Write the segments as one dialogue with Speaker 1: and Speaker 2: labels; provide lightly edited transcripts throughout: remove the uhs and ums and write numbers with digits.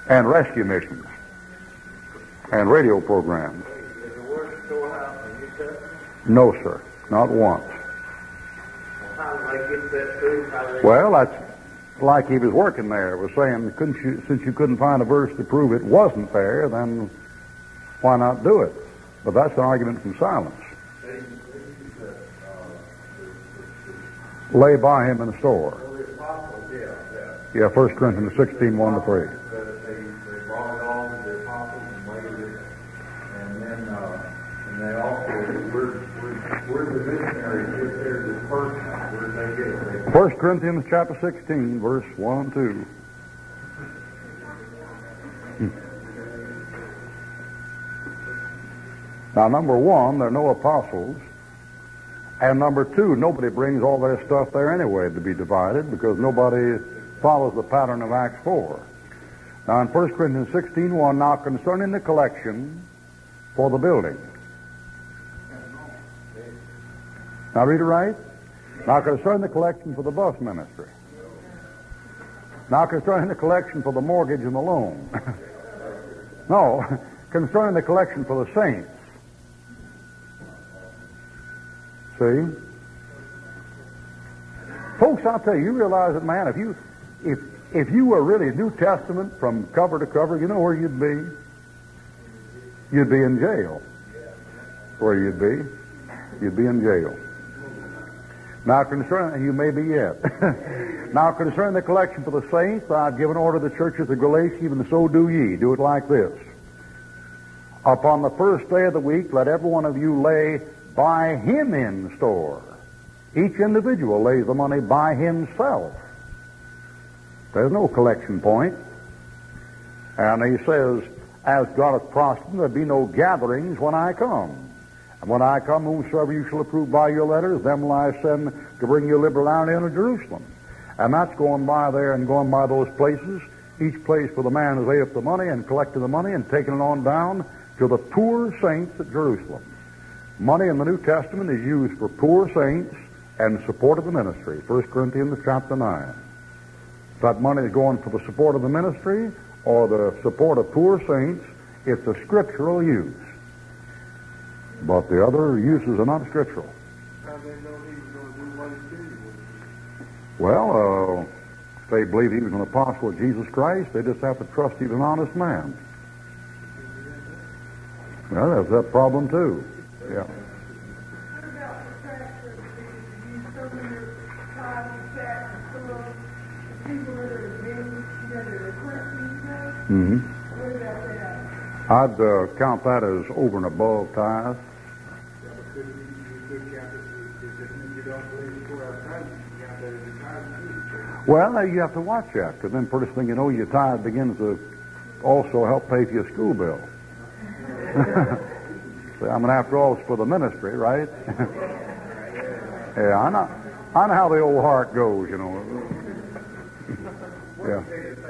Speaker 1: and rescue missions and radio programs.
Speaker 2: Is the word storehouse in the New Testament?
Speaker 1: No, sir, not once.
Speaker 2: Well, how do they get that through? How do they
Speaker 1: Well, that's like he was working there. Was saying, since you couldn't find a verse to prove it wasn't there, then why not do it? But that's an argument from silence. Lay by him in the store.
Speaker 2: Well, the apostles,
Speaker 1: Yeah, 1 Corinthians 16, 1 to 3.
Speaker 2: They brought it all to the apostles and waited it. And then and they also, where the missionaries get there dispersed, where did they get it?
Speaker 1: 1 Corinthians chapter 16, verse 1 and 2. Now, number one, there are no apostles. And number two, nobody brings all their stuff there anyway to be divided because nobody follows the pattern of Acts 4. Now, in 1 Corinthians 16:1, now concerning the collection for the building. Now, read it right. Now, concerning the collection for the bus ministry. Now, concerning the collection for the mortgage and the loan. No, concerning the collection for the saints. See? Folks, I'll tell you, you realize that, man, if you were really New Testament from cover to cover, you know where you'd be? You'd be in jail. Where you'd be? You'd be in jail. Now concerning, you may be yet. Now concerning the collection for the saints, I've given order to the churches of Galatia, even so do ye. Do it like this. Upon the first day of the week, let every one of you lay by him in store. Each individual lays the money by himself. There's no collection point. And he says, as God hath prospered, there be no gatherings when I come. And when I come, whomsoever you shall approve by your letters, them will I send to bring you liberality into Jerusalem. And that's going by there and going by those places. Each place for the man who's laid up the money and collected the money and taken it on down to the poor saints at Jerusalem. Money in the New Testament is used for poor saints and support of the ministry. 1 Corinthians chapter 9. If that money is going for the support of the ministry or the support of poor saints, it's a scriptural use. But the other uses are not scriptural.
Speaker 2: How do they know he was going to do what he said he would do?
Speaker 1: Well, if they believe he was an apostle of Jesus Christ, they just have to trust he's an honest man. Well, there's that problem too. Yeah.
Speaker 3: What about the fact that you so many times and chat and full of people that are being, that are Christians, what about that?
Speaker 1: I'd count that as over and above tithe. Well, you have to watch that, because then first thing you know, your tithe begins to also help pay for your school bill. See, I mean, after all, it's for the ministry, right? Yeah, I know how the old heart goes, you know. Yeah.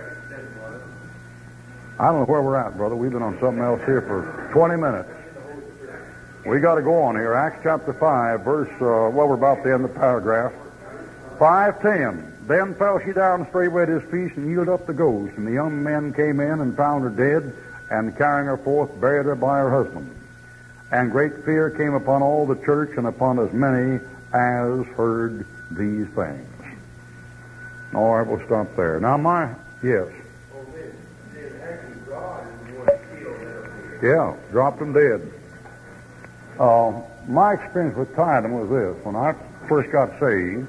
Speaker 1: I don't know where we're at, brother. We've been on something else here for 20 minutes. We got to go on here. Acts chapter 5, verse, well, we're about to end the paragraph. 5:10. Then fell she down straightway at his feet and yielded up the ghost. And the young men came in and found her dead, and carrying her forth, buried her by her husband. And great fear came upon all the church and upon as many as heard these things. All right, we'll stop there. Now, yes. Yeah, dropped them dead. My experience with tithing was this. When I first got saved,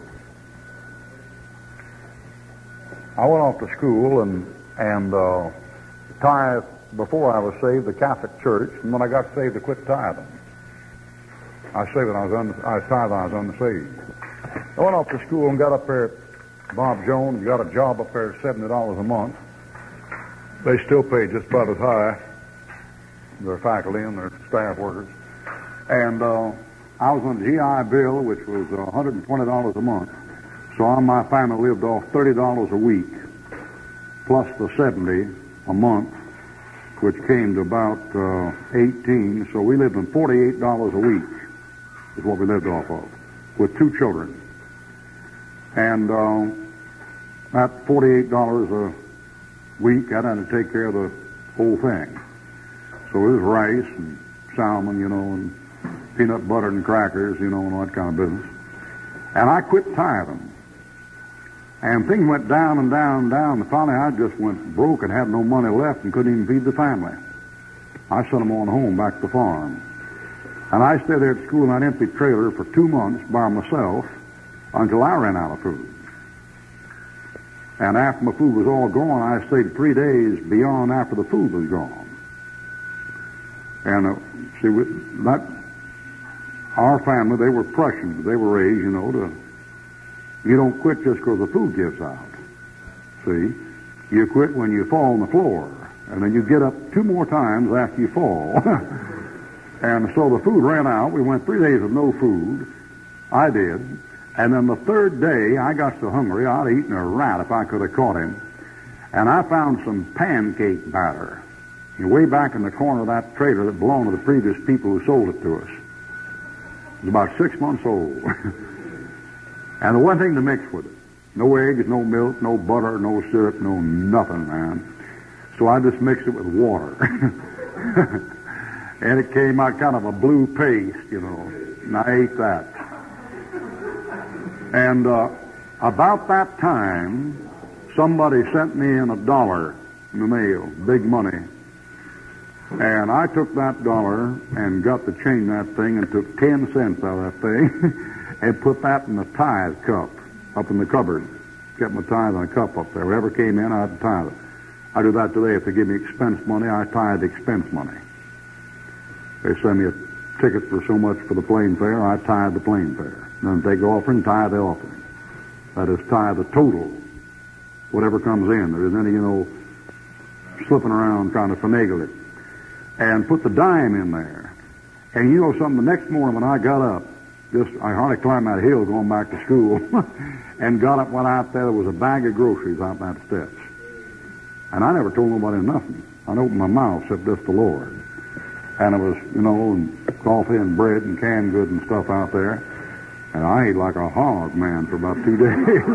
Speaker 1: I went off to school and tithed before I was saved, the Catholic Church, and when I got saved, I quit tithing. I tithed when I was unsaved. I went off to school and got up there at Bob Jones, got a job up there at $70 a month. They still pay just about as high, their faculty and their staff workers. And I was on a GI Bill, which was $120 a month. So my family lived off $30 a week, plus the $70 a month, which came to about $18. So we lived on $48 a week is what we lived off of, with 2 children. And that $48 a week, I'd have to take care of the whole thing. So it was rice and salmon, you know, and peanut butter and crackers, you know, and all that kind of business. And I quit tithing. And things went down and down and down. And finally, I just went broke and had no money left and couldn't even feed the family. I sent them on home back to the farm. And I stayed there at school in that empty trailer for 2 months by myself until I ran out of food. And after my food was all gone, I stayed 3 days beyond after the food was gone. And our family, they were Prussians. They were raised, you know, you don't quit just because the food gives out. See? You quit when you fall on the floor. And then you get up 2 more times after you fall. And so the food ran out. We went 3 days with no food. I did. And then the 3rd day, I got so hungry, I'd have eaten a rat if I could have caught him. And I found some pancake batter way back in the corner of that trailer that belonged to the previous people who sold it to us. It was about 6 months old. And the one thing to mix with it, no eggs, no milk, no butter, no syrup, no nothing, man. So I just mixed it with water. And it came out kind of a blue paste, you know. And I ate that. And about that time, somebody sent me in $1 in the mail, big money. And I took that $1 and got to change that thing and took 10 cents out of that thing and put that in the tithe cup up in the cupboard. Kept my tithe in a cup up there. Whatever came in, I'd tithe it. I do that today. If they give me expense money, I tithe expense money. They send me a ticket for so much for the plane fare, I tithe the plane fare. Then take the offering, tithe the offering. That is, tithe the total, whatever comes in. There isn't any, you know, slipping around trying to finagle it. And put the dime in there. And you know something, the next morning when I got up, I hardly climbed that hill going back to school, and got up, went out there was a bag of groceries out that steps. And I never told nobody nothing. I opened my mouth except just the Lord. And it was, you know, and coffee and bread and canned goods and stuff out there. And I ate like a hog, man, for about 2 days.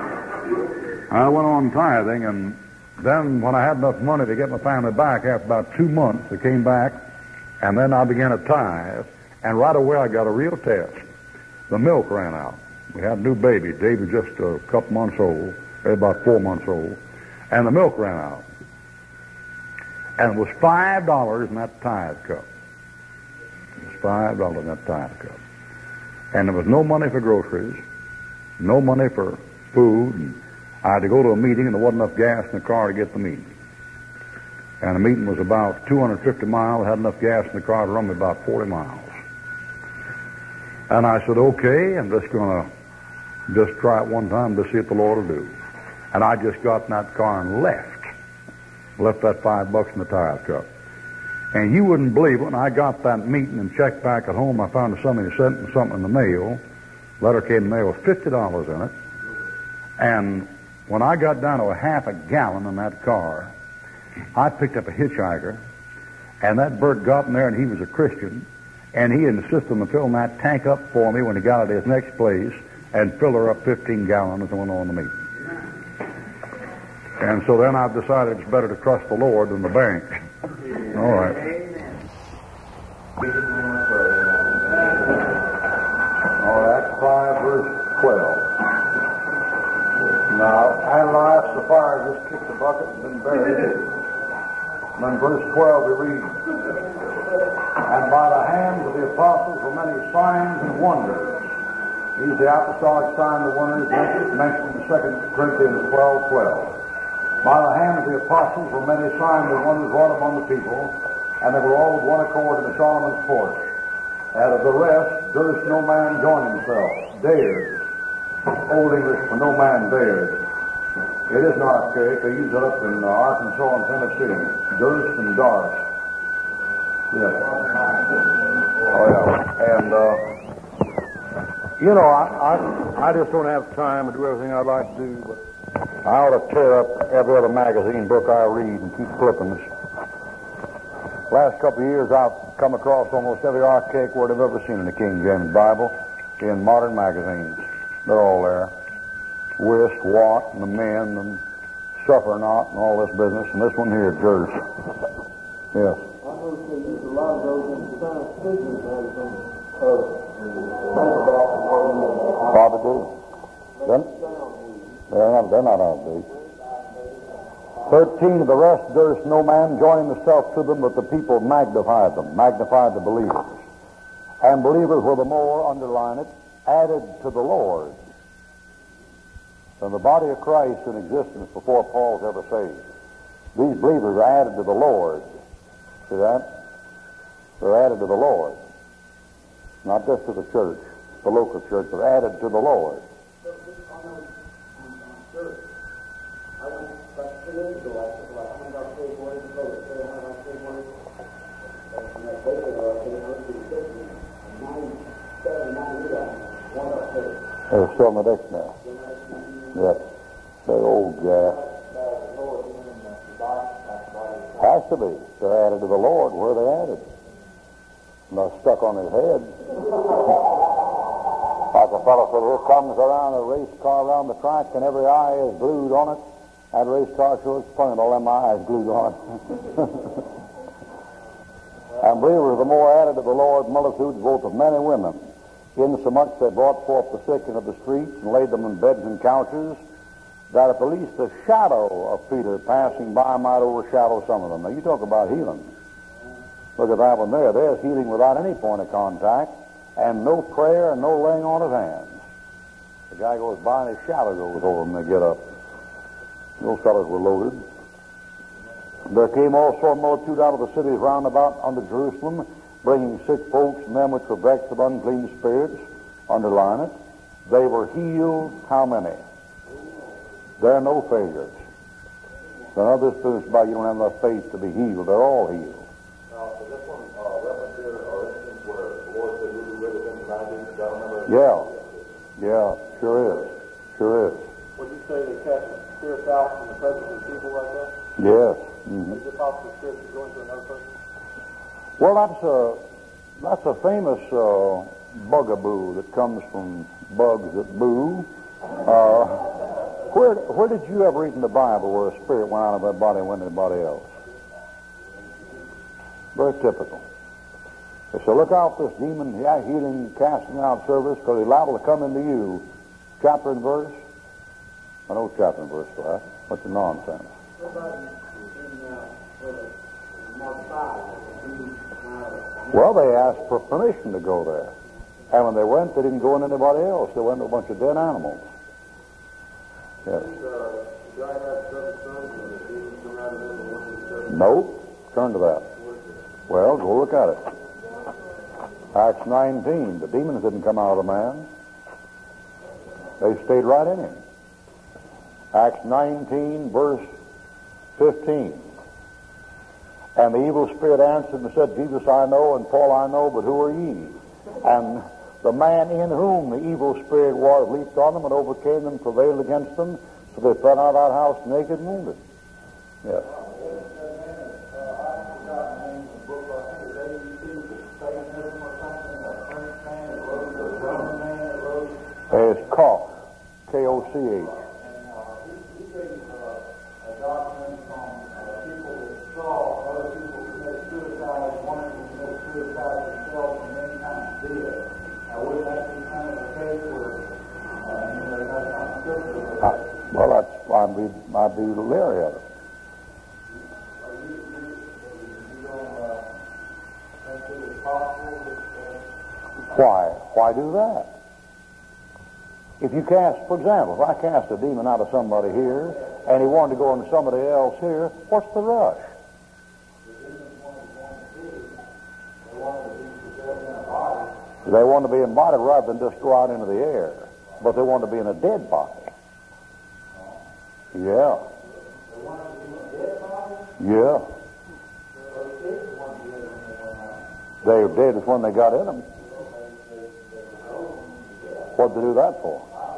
Speaker 1: I went on tithing, and then when I had enough money to get my family back, after about 2 months, I came back, and then I began to tithe, and right away I got a real test. The milk ran out. We had a new baby. Dave was just a couple months old, about 4 months old, and the milk ran out. And it was $5 in that tithe cup. It was $5 in that tithe cup. And there was no money for groceries, no money for food, and I had to go to a meeting, and there wasn't enough gas in the car to get the meeting. And the meeting was about 250 miles. I had enough gas in the car to run me about 40 miles. And I said, okay, I'm just going to try it one time to see what the Lord will do. And I just got in that car and left that $5 in the tithe cup. And you wouldn't believe it, when I got that meeting and checked back at home, I found somebody sent something in the mail. Letter came in the mail with $50 in it. And when I got down to a half a gallon in that car, I picked up a hitchhiker, and that Bert got in there, and he was a Christian, and he insisted on filling that tank up for me when he got at his next place, and fill her up 15 gallons and went on the meeting. And so then I've decided it's better to trust the Lord than the bank. All right. All right, 5 verse 12. Now, Ananias the fire just kicked the bucket and been buried. And then verse 12 we read, and by the hands of the apostles were many signs and wonders. These the apostolic signs and wonders mentioned in 2 Corinthians 12:12. By the hands of the apostles were many signs and wonders wrought among the people, and they were all with one accord in the Solomon's porch. And of the rest durst no man join himself, dared. Old English for no man dared. It is not archaic. They use it up in Arkansas and Tennessee. Durst and darst. Yes. Oh, yeah. And, you know, I just don't have time to do everything I'd like to do, but I ought to tear up every other magazine book I read and keep clippings. Last couple of years, I've come across almost every archaic word I've ever seen in the King James Bible in modern magazines. They're all there. Whist, Watt, and the Men, and suffer not, and all this business, and this one here, Jers. Yes.
Speaker 4: I noticed they use a lot of those in science fiction and everything.
Speaker 1: Probably do. They're not outbeat. 13 of the rest durst no man join himself to them, but the people magnified them, magnified the believers. And believers were the more, underline it, added to the Lord. So the body of Christ in existence before Paul's ever saved. These believers are added to the Lord. See that? They're added to the Lord. Not just to the church, the local church, but added to the Lord.
Speaker 4: I went about 3 years ago, I took about 100 off stage boys, and 100 off stage boys. And that baby girl came out to the kitchen, and 97, 98 of them, one off stage.
Speaker 1: They're still in the dictionary. Yep. That old gas. Has to be. They're added to the Lord. Where are they added? Not stuck on his head. Like a fellow said, here comes around a race car around the track, and every eye is glued on it. That race car sure is funny, all them eyes glued on it. And believers the more added to the Lord, multitudes both of men and women, insomuch they brought forth the sick into the streets and laid them in beds and couches, that at the least the shadow of Peter passing by might overshadow some of them. Now you talk about healing. Look at that one there. There's healing without any point of contact, and no prayer and no laying on of hands. The guy goes by and his shadow goes over them and they get up. Those fellows were loaded. There came also a multitude out of the cities round about unto Jerusalem, bringing sick folks and them which were vexed of unclean spirits. Underline it. They were healed. How many? There are no failures. None of this business about you don't have enough faith to be healed. They're all healed.
Speaker 2: Now, is this one reference here or instance where the Lord said you'll be rid of him tonight? I remember.
Speaker 1: Yeah, sure is. Sure is.
Speaker 4: Would you say they cast spirits out in the presence of people like that?
Speaker 1: Yes. Mm-hmm.
Speaker 4: Is it possible spirits to go into another person?
Speaker 1: Well, that's a famous bugaboo that comes from bugs that boo. Where did you ever read in the Bible where a spirit went out of that body and went to anybody else? Very typical. They say, look out for this demon, healing, casting out service, because he's liable to come into you. Chapter and verse? I know chapter and verse for that. What's the nonsense? Well, they asked for permission to go there. And when they went, they didn't go in anybody else. They went to a bunch of dead animals. Yes. Nope. Turn to that. Well, go look at it. Acts 19. The demons didn't come out of the man. They stayed right in him. Acts 19, verse 15. And the evil spirit answered and said, Jesus I know, and Paul I know, but who are ye? And the man in whom the evil spirit was leaped on them and overcame them, prevailed against them, so they fled out of that house naked and wounded. Yes. It's Koch, K-O-C-H. Well, I'd be leery of it. Why do that? If you cast, for example, if I cast a demon out of somebody here, and he wanted to go into somebody else here, what's the rush? They want to be in body rather than just go out into the air. But they want to be in a dead body. Yeah. Yeah. They were dead when they got in them. What'd they do that for?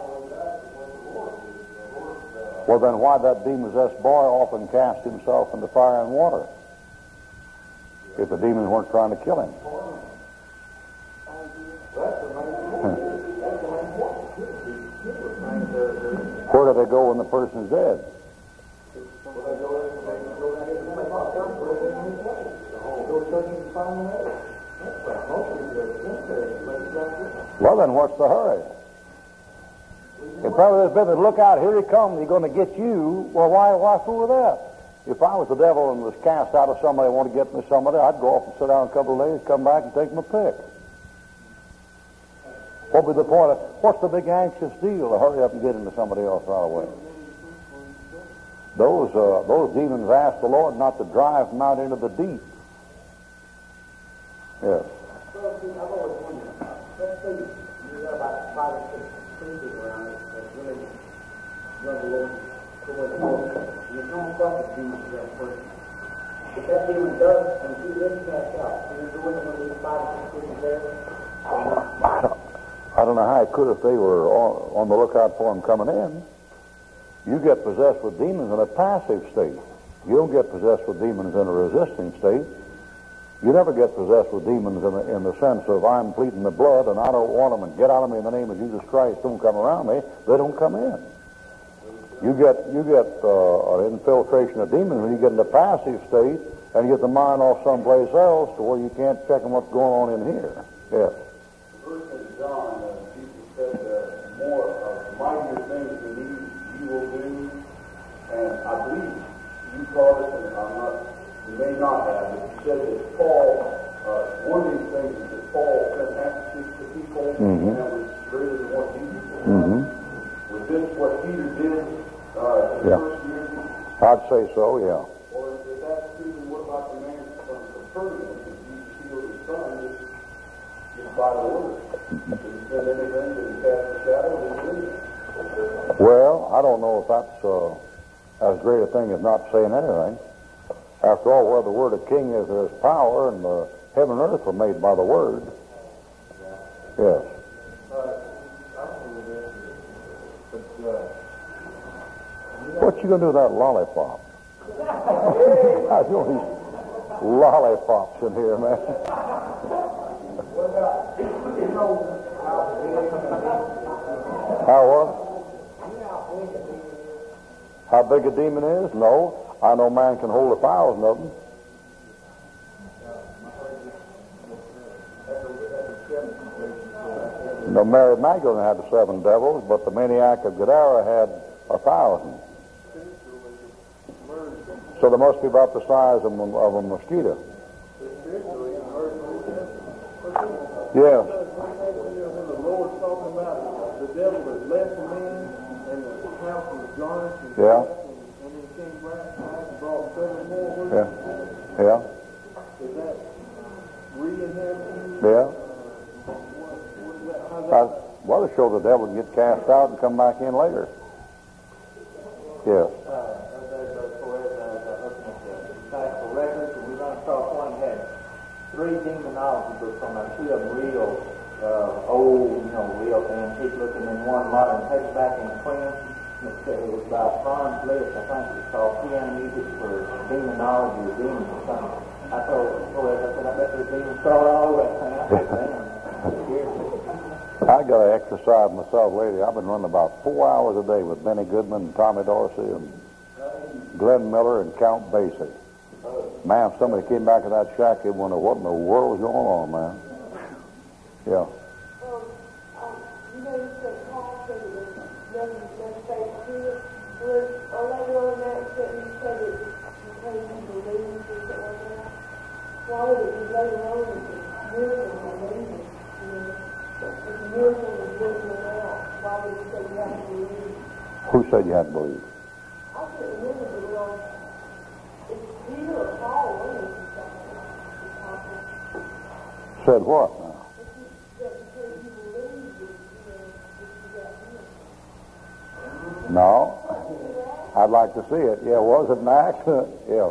Speaker 1: Well, then why'd that demon-possessed boy often cast himself into fire and water? If the demons weren't trying to kill him. Where do they go when the person's dead?
Speaker 5: Well, then what's the hurry? If brother has been, look out, here he comes, he's going to get you. Well, why fool with that? If I was the devil and was cast out of somebody, want to get me somebody, I'd go off and sit down a couple of days, come back and take my pick. What would be the point of, what's the big anxious deal to hurry up and get into somebody else right away? Those demons asked the Lord not to drive them out into the deep. Yes.
Speaker 4: Well, see, I've always wondered, let's say you got about 5 or 6 people around it that really love the Lord to where the Lord is. And you don't suffer demons to that person. If that demon does, and if he is cast out, can you go into one of these 5 or 6 people there?
Speaker 5: I don't know how it could if they were on the lookout for him coming in. You get possessed with demons in a passive state. You don't get possessed with demons in a resisting state. You never get possessed with demons in the sense of I'm pleading the blood and I don't want them and get out of me in the name of Jesus Christ. Don't come around me. They don't come in. You get an infiltration of demons when you get in a passive state and you get the mind off someplace else to where you can't check on what's going on in here. Yes.
Speaker 2: Verse in John, Jesus said, more mightier things than these you will do. And I believe you called it, and I'm not, you may not have, but you said that Paul, one of these things is that Paul sent messages to people, and that was greater than what Jesus did. Was this what Peter did in the first year?
Speaker 5: I'd say so, yeah.
Speaker 2: Or if that's true, then what about the man from Capernaum? If Jesus healed his son, just by the word. Did he send anything? Did he cast a shadow? Did he leave?
Speaker 5: Well, I don't know if that's as great a thing as not saying anything. After all, where the word of king is, there is power, and the heaven and earth were made by the word. Yes. What you gonna do with that lollipop? There's all these lollipops in here, man. How what? How big a demon is? No. I know man can hold 1,000 of them. No, Mary Magdalene had 7 devils, but the maniac of Gadara had 1,000. So they must be about the size of a mosquito. Yes.
Speaker 6: When the Lord's talking about the devil that left the man and the house was garnished and
Speaker 5: Yeah.
Speaker 6: and then came back and brought 7 more with
Speaker 5: Yeah.
Speaker 6: him.
Speaker 5: Yeah.
Speaker 6: Is that re-inhabiting?
Speaker 5: Yeah.
Speaker 6: How's that?
Speaker 5: Well, it shows the devil can get cast out and come back in later. Yes.
Speaker 7: Records, and we run across one that had 3 demonology books on there, 2 of them real old, real antique looking, and one modern paperback in print. It was about Franz Liszt, I think it was called Piano Music for Demonology or Demons or something. I told I said, I bet there's demons crawling all over that thing. I said, damn.
Speaker 5: I got to exercise myself lately. I've been running about 4 hours a day with Benny Goodman and Tommy Dorsey and Glenn Miller and Count Basie. Man, if somebody came back to that shack, they'd wonder what in the world was going on, man. Yeah.
Speaker 3: You know, you said Paul said that there's nothing but faith to it. Well, later on that you said it because you believe or something like that. Why would it be later on that the miracle of believing? If the miracle was working out, why would you say you have to believe?
Speaker 5: Who said you had to believe?
Speaker 3: I can't remember the wrong. It's Peter or Paul, one of them
Speaker 5: Said what now? No. I'd like to see it. Yeah, was it an accident? Yeah.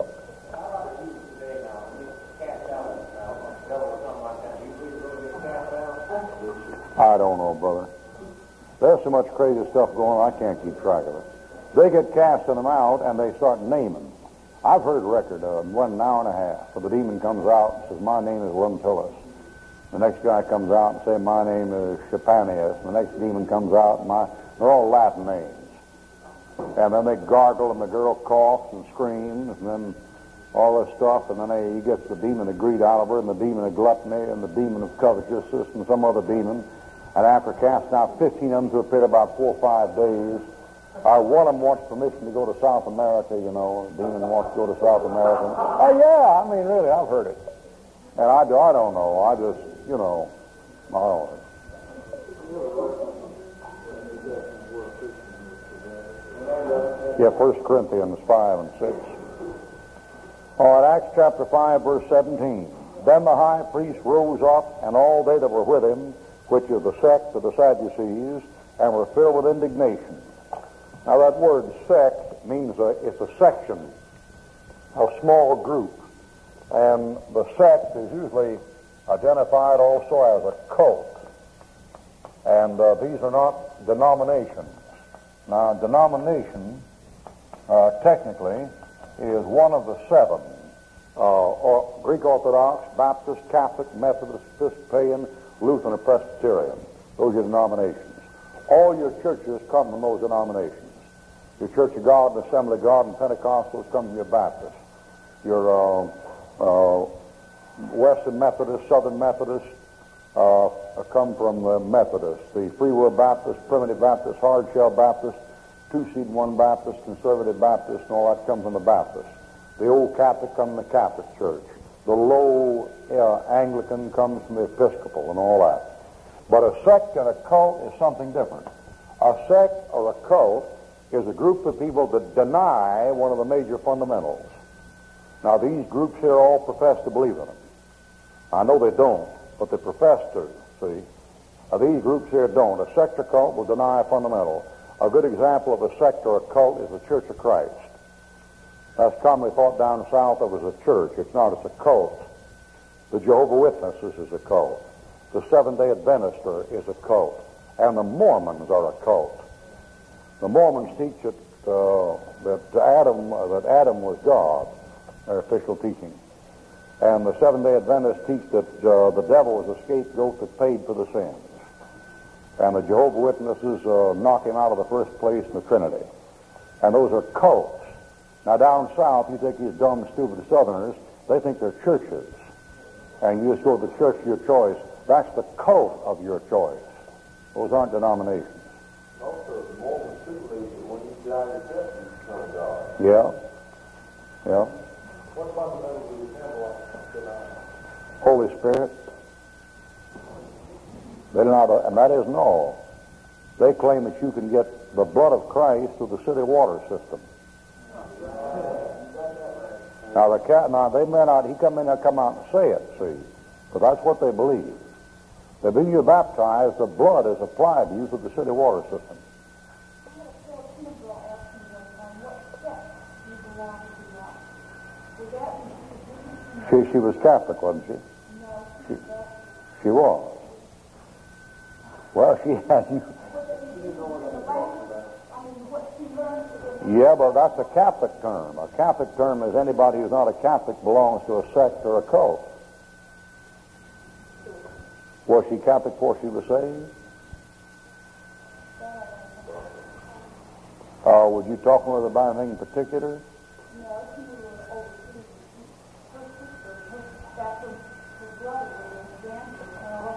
Speaker 5: I don't know, brother. There's so much crazy stuff going on, I can't keep track of it. They get casting them out, and they start naming. I've heard a record of one hour and a half. So the demon comes out and says, my name is Lentulus. The next guy comes out and says, my name is Schapanius. The next demon comes out, and they're all Latin names. And then they gargle, and the girl coughs and screams, and then all this stuff, and then he gets the demon of greed out of her, and the demon of gluttony, and the demon of covetousness, and some other demon. And after casting out 15 of them to a pit about 4 or 5 days, one of them wants permission to go to South America, you know. The demon wants to go to South America. Oh, yeah, I mean, really, I've heard it. And I don't know. I just, you know, I don't know. Yeah, 1 Corinthians 5 and 6. All right, Acts chapter 5, verse 17. Then the high priest rose up, and all they that were with him, which is the sect of the Sadducees, and were filled with indignation. Now that word sect means it's a section, a small group. And the sect is usually identified also as a cult. And these are not denominations. Now, denomination, technically, is one of the 7. Greek Orthodox, Baptist, Catholic, Methodist, Episcopalian, Lutheran, or Presbyterian. Those are denominations. All your churches come from those denominations. Your Church of God, and Assembly of God, and Pentecostals come from your Baptists. Your Western Methodist, Southern Methodist come from the Methodists. The Free Will Baptist, Primitive Baptist, Hard Shell Baptist, Two-Seed One Baptist, Conservative Baptist, and all that comes from the Baptist. The Old Catholic comes from the Catholic Church. The Low Anglican comes from the Episcopal and all that. But a sect and a cult is something different. A sect or a cult is a group of people that deny one of the major fundamentals. Now, these groups here all profess to believe in them. I know they don't, but they profess to, see. These groups here don't. A sect or cult will deny a fundamental. A good example of a sect or a cult is the Church of Christ. That's commonly thought down south of as a church. It's not, it's a cult. The Jehovah's Witnesses is a cult. The Seventh-day Adventist is a cult. And the Mormons are a cult. The Mormons teach that Adam was God, their official teaching. And the Seventh-day Adventists teach that the devil was a scapegoat that paid for the sins. And the Jehovah's Witnesses knock him out of the first place in the Trinity. And those are cults. Now down south, you take these dumb, stupid Southerners, they think they're churches. And you just go to the church of your choice. That's the cult of your choice. Those aren't denominations.
Speaker 6: Also, the Mormons too believe that when you die, your testament is from God.
Speaker 5: Yeah. Yeah.
Speaker 6: What fundamentals do we have deny?
Speaker 5: Holy Spirit. They're not, and that isn't all. They claim that you can get the blood of Christ through the city water system. Now they may not. He come out and say it. See, but that's what they believe. That when you're baptized, the blood is applied to you through the city water system. She was Catholic, wasn't she? She was. Well, she had you. Yeah, but that's a Catholic term. A Catholic term is anybody who's not a Catholic belongs to a sect or a cult. Was she Catholic before she was saved? Would you talk with her about anything in particular?
Speaker 3: No, she was overseas. Her sister, that's her brother was in Denver, and I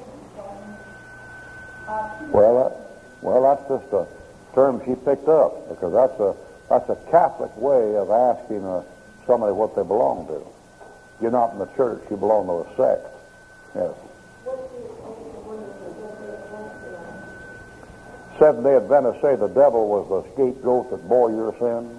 Speaker 3: wasn't
Speaker 5: Well, that's just a term she picked up, because that's a Catholic way of asking somebody what they belong to. You're not in the church; you belong to a sect. Yes. Seventh-day Adventists say the devil was the scapegoat that bore your sins.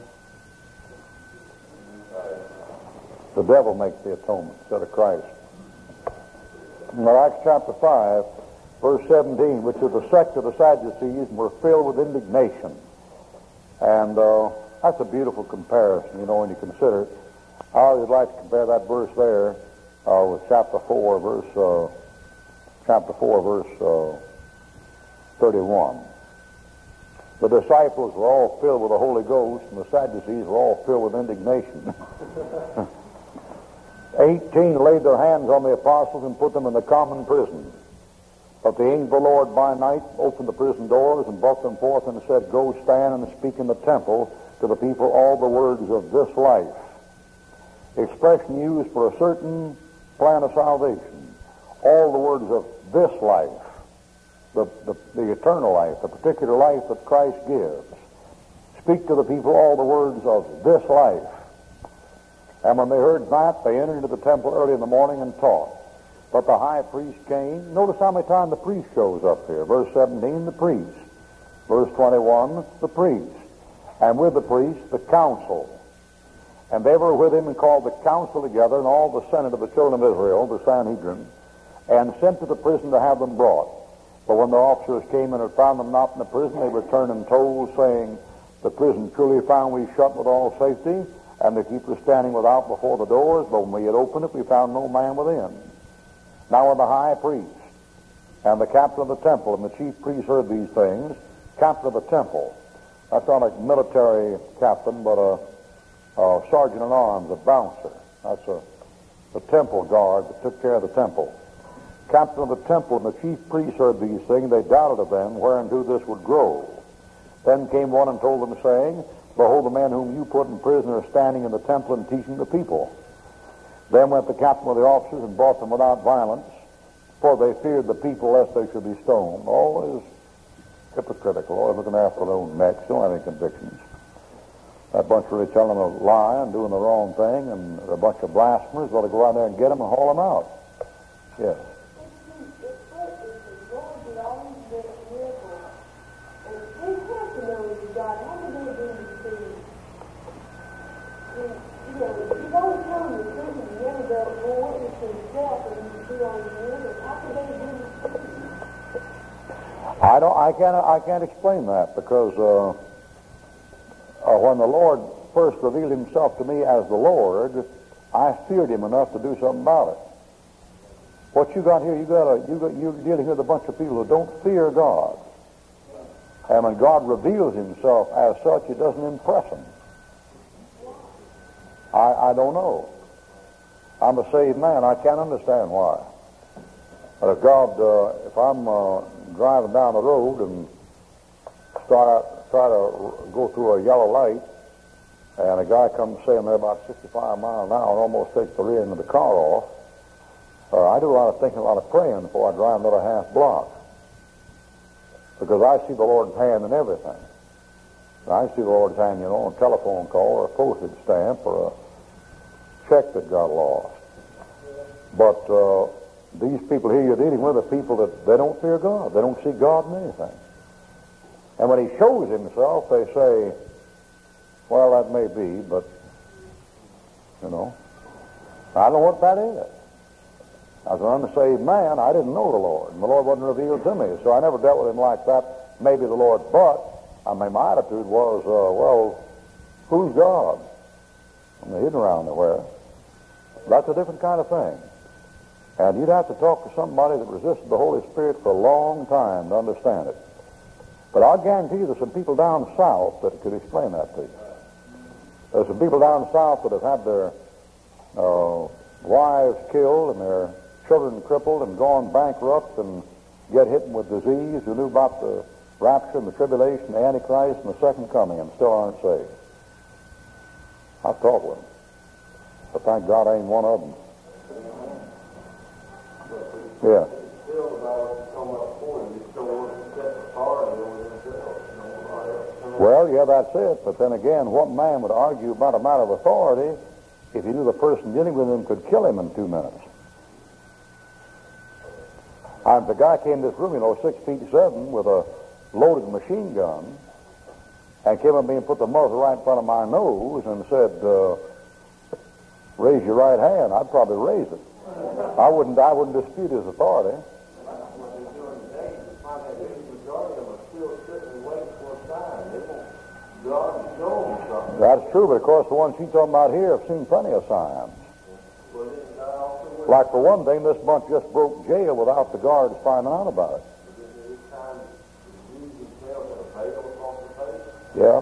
Speaker 5: The devil makes the atonement instead of Christ. Now, Acts chapter 5, verse 17, which is the sect of the Sadducees, and were filled with indignation. And that's a beautiful comparison, you know, when you consider it. I would like to compare that verse there with chapter 4, verse 31. The disciples were all filled with the Holy Ghost, and the Sadducees were all filled with indignation. 18 laid their hands on the apostles and put them in the common prison. But the angel of the Lord by night opened the prison doors and brought them forth and said, Go stand and speak in the temple to the people all the words of this life. Expression used for a certain plan of salvation. All the words of this life, the eternal life, the particular life that Christ gives. Speak to the people all the words of this life. And when they heard that, they entered into the temple early in the morning and taught. But the high priest came. Notice how many times the priest shows up here. Verse 17, the priest. Verse 21, the priest. And with the priest, the council. And they were with him and called the council together and all the senate of the children of Israel, the Sanhedrin, and sent to the prison to have them brought. But when the officers came and had found them not in the prison, they returned and told, saying, The prison truly found we shut with all safety, and the keeper standing without before the doors. But when we had opened it, we found no man within. Now when the high priest and the captain of the temple and the chief priest heard these things, captain of the temple, that's not a military captain, but a sergeant-at-arms, a bouncer. That's the temple guard that took care of the temple. Captain of the temple and the chief priest heard these things. They doubted of them whereunto this would grow. Then came one and told them, saying, Behold, the men whom you put in prison are standing in the temple and teaching the people. Then went the captain of the officers and brought them without violence, for they feared the people lest they should be stoned. Always hypocritical, always looking after their own necks, don't have any convictions. That bunch really telling them a lie and doing the wrong thing, and a bunch of blasphemers. Well, to go out there and get them and haul them out. Yes. I can't explain that, because when the Lord first revealed himself to me as the Lord, I feared him enough to do something about it. What you got here, you're dealing with a bunch of people who don't fear God. And when God reveals himself as such, it doesn't impress them. I don't know. I'm a saved man. I can't understand why. But if I'm driving down the road and try to go through a yellow light, and a guy comes saying they're about 65 miles an hour and almost takes the rear end of the car off, I do a lot of thinking, a lot of praying before I drive another half block. Because I see the Lord's hand in everything. I see the Lord's hand, on a telephone call or a postage stamp or a check that got lost. But these people here you're dealing with are people that they don't fear God. They don't see God in anything. And when he shows himself, they say, well, that may be, but, I don't know what that is. As an unsaved man, I didn't know the Lord, and the Lord wasn't revealed to me, so I never dealt with him like that. Maybe the Lord, but, my attitude was, well, who's God? I'm hidden around nowhere. That's a different kind of thing. And you'd have to talk to somebody that resisted the Holy Spirit for a long time to understand it. But I'll guarantee you there's some people down south that could explain that to you. There's some people down south that have had their wives killed and their children crippled and gone bankrupt and get hit with disease, who knew about the rapture and the tribulation, the Antichrist, and the second coming, and still aren't saved. I've talked with them. But thank God I ain't one of them. Yeah. Well, yeah, that's it. But then again, what man would argue about a matter of authority if he knew the person dealing with him could kill him in 2 minutes? And the guy came to this room, 6'7", with a loaded machine gun, and came up to me and put the muzzle right in front of my nose and said, raise your right hand. I'd probably raise it. I wouldn't dispute his authority. That's true, but of course the ones she's talking about here have seen plenty of signs. Like for one thing, this bunch just broke jail without the guards finding out about it. Yeah.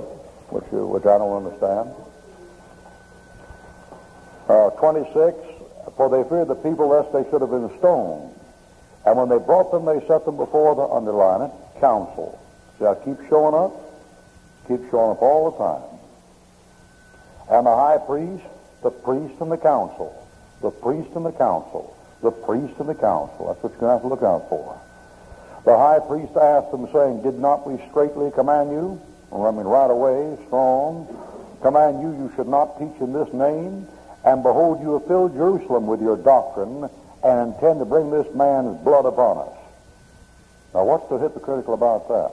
Speaker 5: Which I don't understand. 26, For they feared the people lest they should have been stoned. And when they brought them, they set them before the, underline it, council. See, I keep showing up all the time. And the high priest, the priest and the council, the priest and the council, the priest and the council. That's what you're going to have to look out for. The high priest asked them, saying, did not we straightly command you? Or, I mean, right away, strong, command you should not teach in this name. And behold, you have filled Jerusalem with your doctrine and intend to bring this man's blood upon us. Now, what's so hypocritical about that?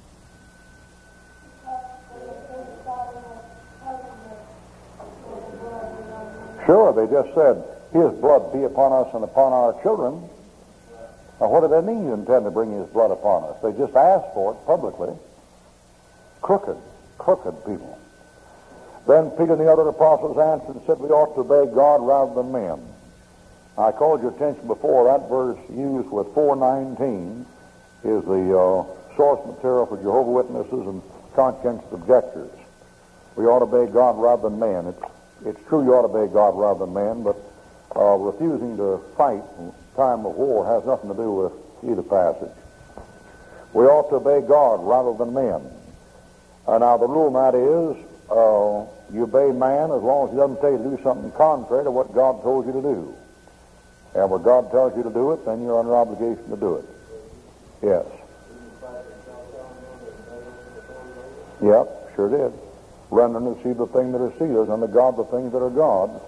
Speaker 5: Sure, they just said, his blood be upon us and upon our children. Now, what do they mean you intend to bring his blood upon us? They just asked for it publicly. Crooked people. Then Peter and the other apostles answered and said, we ought to obey God rather than men. I called your attention before, that verse used with 4:19 is the source material for Jehovah's Witnesses and conscientious objectors. We ought to obey God rather than men. It's true you ought to obey God rather than men, but refusing to fight in time of war has nothing to do with either passage. We ought to obey God rather than men. Now the rule in that is you obey man as long as he doesn't tell you to do something contrary to what God told you to do. And when God tells you to do it, then you're under obligation to do it. Yes. Yep, sure did. Render and receive the thing that is Caesar's, and to God the things that are God's.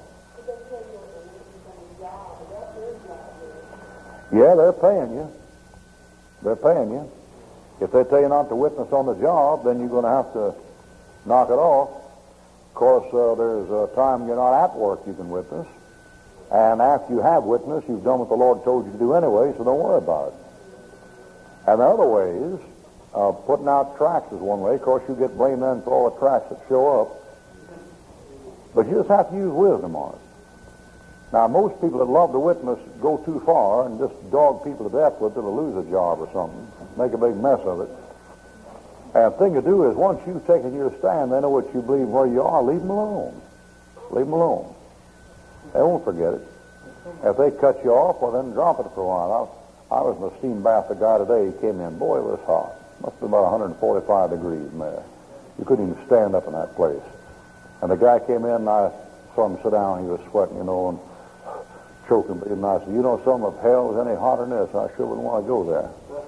Speaker 5: Yeah, they're paying you. They're paying you. If they tell you not to witness on the job, then you're going to have to knock it off. Of course, there's a time you're not at work you can witness. And after you have witnessed, you've done what the Lord told you to do anyway, so don't worry about it. And the other ways, putting out tracts is one way. Of course, you get blamed then for all the tracts that show up. But you just have to use wisdom on it. Now, most people that love to witness go too far and just dog people to death with it or lose a job or something, make a big mess of it. And the thing to do is, once you've taken your stand, they know what you believe where you are, leave them alone. Leave them alone. They won't forget it. If they cut you off, well, then drop it for a while. I was in a steam bath. The guy today, he came in. Boy, it was hot. Must have been about 145 degrees in there. You couldn't even stand up in that place. And the guy came in, and I saw him sit down. He was sweating, and choking. And I said, you know, some of hell is any hotter than this. I sure wouldn't want to go there.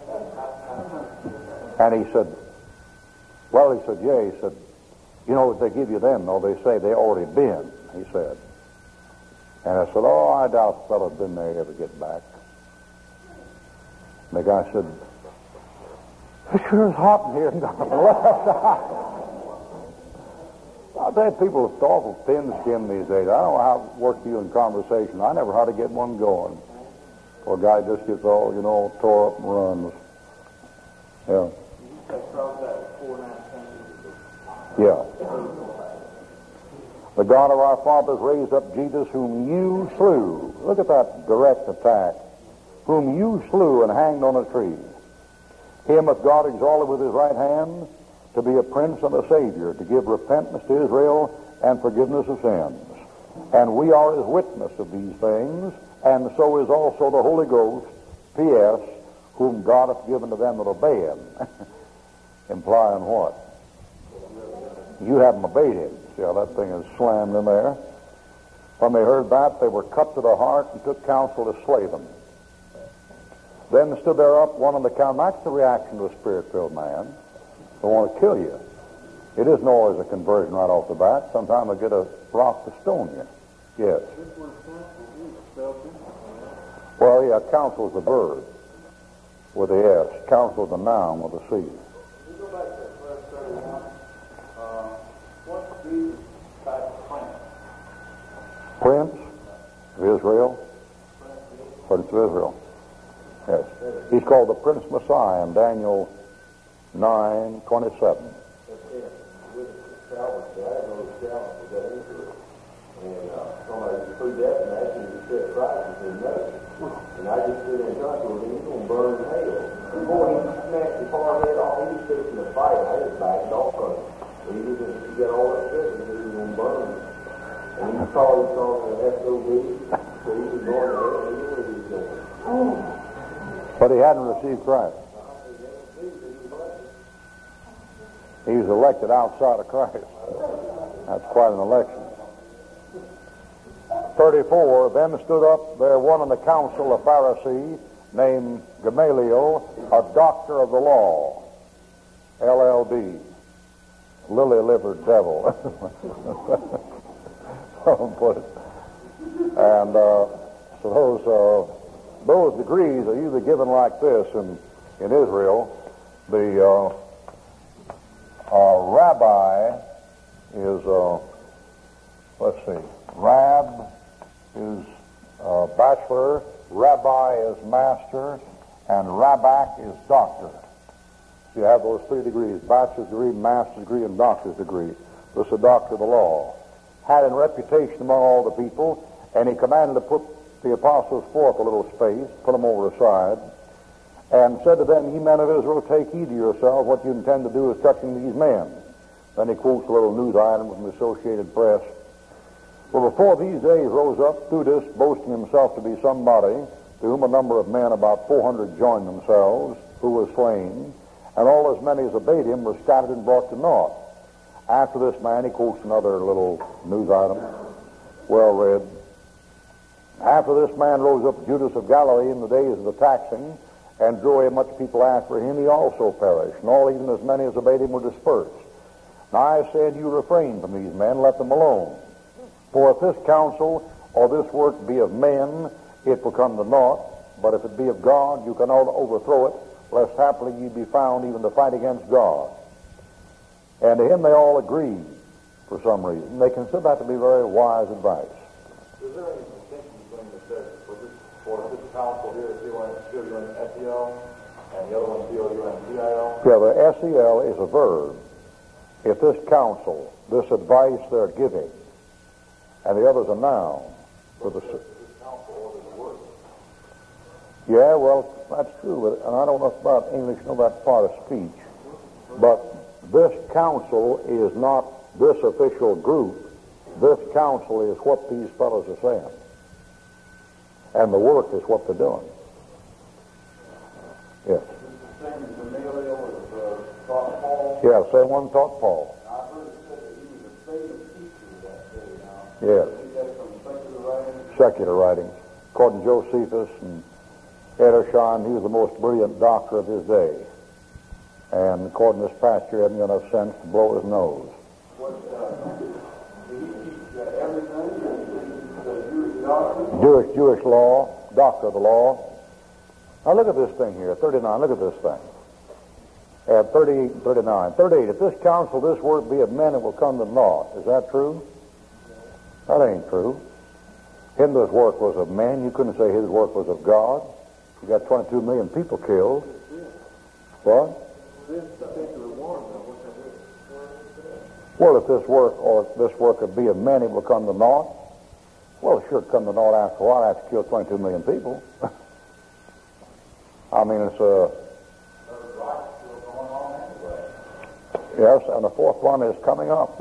Speaker 5: And he said, well, he said, yeah. He said, you know what they give you then? No, they say they already been, he said. And I said, oh, I doubt the fellow's been there ever get back. And the guy said, it sure is hot in here. I'll tell you, people are awful thin-skinned these days. I don't know how it works for you in conversation. I never how to get one going. Or a guy just gets all, tore up and runs. Yeah. Yeah. The God of our fathers raised up Jesus, whom you slew. Look at that direct attack. Whom you slew and hanged on a tree. Him hath God exalted with his right hand to be a prince and a savior, to give repentance to Israel and forgiveness of sins. And we are his witness of these things, and so is also the Holy Ghost, P.S., whom God hath given to them that obey him. Implying what? You haven't obeyed him. See how that thing is slammed in there? When they heard that, they were cut to the heart and took counsel to slay them. Then stood there up one on the count. That's the reaction to a spirit-filled man. They want to kill you. It isn't always a conversion right off the bat. Sometimes they get a rock to stone you. Yes. Well, yeah, counsel is the verb with the S. Counsel is the noun with the C. Prince of Israel. Prince of Israel. Yes. He's called the Prince Messiah in Daniel 9:27.
Speaker 2: And I just stood in touch with him, he's going to burn in hell. Before he smacked his forehead off, he was fixing to fight. I just backed off from him. He got all that shit, and he was going to burn him. And he called the SOB.
Speaker 6: So he was going to hell, and he knew he was going.
Speaker 5: But he hadn't received Christ. He was elected outside of Christ. That's quite an election. 34, then stood up there one in the council, a Pharisee, named Gamaliel, a doctor of the law, LLD, lily-livered devil. Put it. And so those degrees are usually given like this in Israel. The rabbi is, let's see, rab is bachelor, rabbi is master, and rabbak is doctor. You have those 3 degrees: bachelor's degree, master's degree, and doctor's degree. This is a doctor of the law. Had in reputation among all the people, and he commanded to put the apostles forth a little space, put them over aside, and said to them, "Ye men of Israel, take heed to yourselves what you intend to do as touching these men." Then he quotes a little news item from the Associated Press. "For before these days rose up Theudas, boasting himself to be somebody, to whom a number of men, about 400, joined themselves, who was slain, and all as many as obeyed him were scattered and brought to naught. After this man," he quotes another little news item, well read, "After this man rose up Judas of Galilee in the days of the taxing, and drew away much people after him, he also perished, and all, even as many as obeyed him, were dispersed. Now I say unto you, refrain from these men, let them alone. For if this counsel or this work be of men, it will come to naught. But if it be of God, you cannot overthrow it, lest haply ye be found even to fight against God." And to him they all agreed for some reason. They consider that to be very wise advice.
Speaker 6: Is there any distinction between the text for this council here, C-O-U-N-S-E-L, and the other one, C-O-U-N-T-I-L?
Speaker 5: Yeah, the S-E-L is a verb. If this counsel, this advice they're giving, and the other's a noun. For the
Speaker 6: this council orders the word.
Speaker 5: Yeah, well, that's true, and I don't know about English, know that part of speech, but this council is not this official group. This council is what these fellows are saying, and the work is what they're doing. Yes.
Speaker 2: The same as Gamaliel was taught Paul.
Speaker 5: Yeah, same one taught Paul.
Speaker 2: I heard it said that he was a famous teacher that day now.
Speaker 5: Yes.
Speaker 2: He had some secular writings.
Speaker 5: Secular writings. According to Josephus and Edersheim, he was the most brilliant doctor of his day. And according to this pastor, he hadn't got enough sense to blow his nose.
Speaker 2: Did he teach everything? The Jewish doctrine?
Speaker 5: Jewish law, doctor of the law. Now look at this thing here, 39, look at this thing. At 38, 39. 38, if this counsel, this word be of men, it will come to naught. Is that true? That ain't true. Hindus' work was of men. You couldn't say his work was of God. You got 22 million people killed. What?
Speaker 6: This particular one, what's that?
Speaker 5: Well, if this work or this work would be of men, it will come to naught. Well, it sure come to naught after a while. I have to kill 22 million people. I mean, it's a... Yes, and the fourth one is coming up.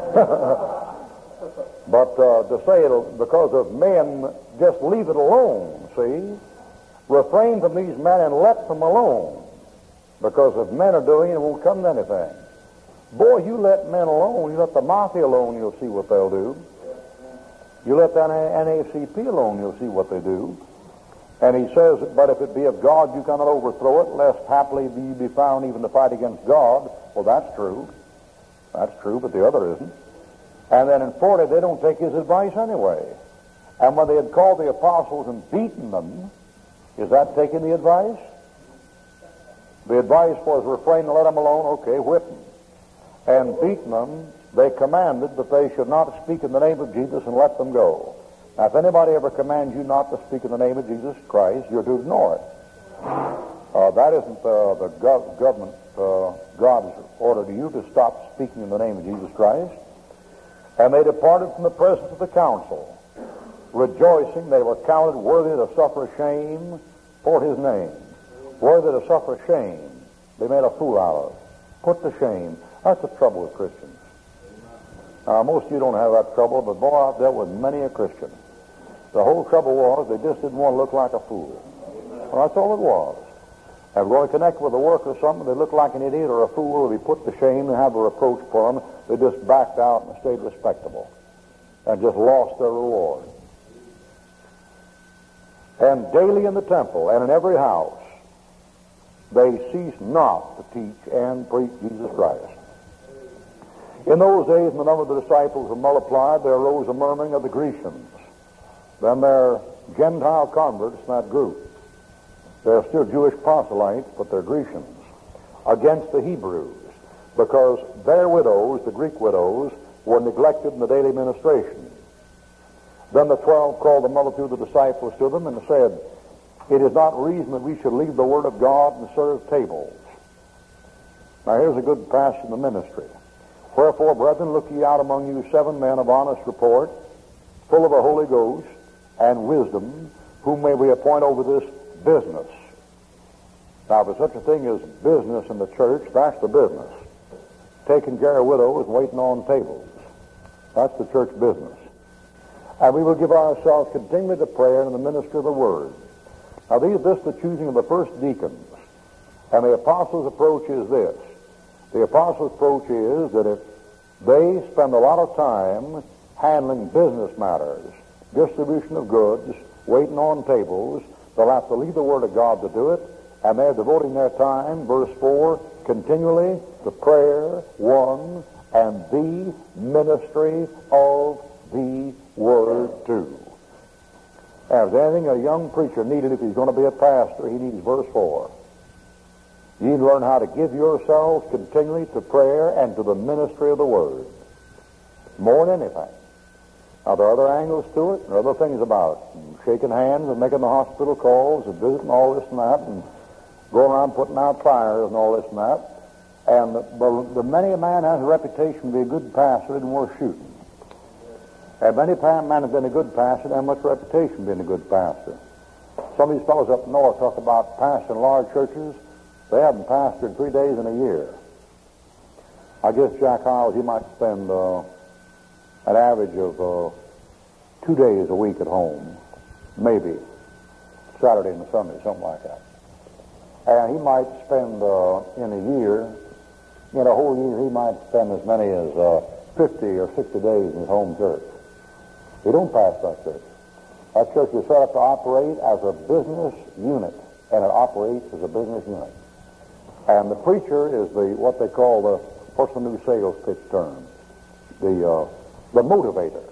Speaker 5: But to say it'll, because of men, just leave it alone, see? Refrain from these men and let them alone. Because if men are doing it, it won't come to anything. Boy, you let men alone, you let the mafia alone, you'll see what they'll do. You let the NACP alone, you'll see what they do. And he says, but if it be of God, you cannot overthrow it, lest haply ye be found even to fight against God. Well, that's true. That's true, but the other isn't. And then in 40, they don't take his advice anyway. And when they had called the apostles and beaten them, is that taking the advice? The advice was refrain and let them alone. Okay, whip them. And beaten them, they commanded that they should not speak in the name of Jesus and let them go. Now, if anybody ever commands you not to speak in the name of Jesus Christ, you're to ignore it. That isn't the government, God's order to you to stop speaking in the name of Jesus Christ. And they departed from the presence of the council, rejoicing they were counted worthy to suffer shame for his name. Worthy to suffer shame. They made a fool out of. Put to shame. That's the trouble with Christians. Most of you don't have that trouble, but boy, I've dealt with many a Christian. The whole trouble was they just didn't want to look like a fool. Well, that's all it was. If we're going to connect with a work or something, they look like an idiot or a fool, or be put to shame and have a reproach for them, they just backed out and stayed respectable and just lost their reward. And daily in the temple and in every house, they ceased not to teach and preach Jesus Christ. In those days, when the number of the disciples were multiplied, there arose a murmuring of the Grecians. Then there are Gentile converts in that group. They're still Jewish proselytes, but they're Grecians, against the Hebrews, because their widows, the Greek widows, were neglected in the daily ministration. Then the 12 called the multitude of the disciples to them and said, "It is not reason that we should leave the word of God and serve tables." Now here's a good passage in the ministry. "Wherefore, brethren, look ye out among you 7 men of honest report, full of the Holy Ghost and wisdom, whom may we appoint over this business." Now, if there's such a thing as business in the church, that's the business. Taking care of widows and waiting on tables. That's the church business. "And we will give ourselves continually to prayer and the ministry of the word." Now, this is the choosing of the first deacons. And the apostles' approach is this. The apostles' approach is that if they spend a lot of time handling business matters, distribution of goods, waiting on tables, they'll have to leave the Word of God to do it, and they're devoting their time, verse 4, continually to prayer, 1, and the ministry of the Word, 2. Now, if there's anything a young preacher needed if he's going to be a pastor, he needs verse 4. You need to learn how to give yourselves continually to prayer and to the ministry of the Word, more than anything. Now, there are other angles to it, and other things about it. And shaking hands and making the hospital calls and visiting all this and that, and going around putting out fires and all this and that. And the many a man has a reputation to be a good pastor isn't worth shooting. And many a man has been a good pastor and much reputation being a good pastor. Some of these fellows up north talk about pastoring large churches. They haven't pastored 3 days in a year. I guess Jack Howes, he might spend an average of 2 days a week at home, maybe Saturday and Sunday, something like that. And he might spend in a year, in a whole year, he might spend as many as 50 or 60 days in his home church. He don't pastor that church. That church is set up to operate as a business unit, and it operates as a business unit. And the preacher is what they call what's the new sales pitch term? The motivator.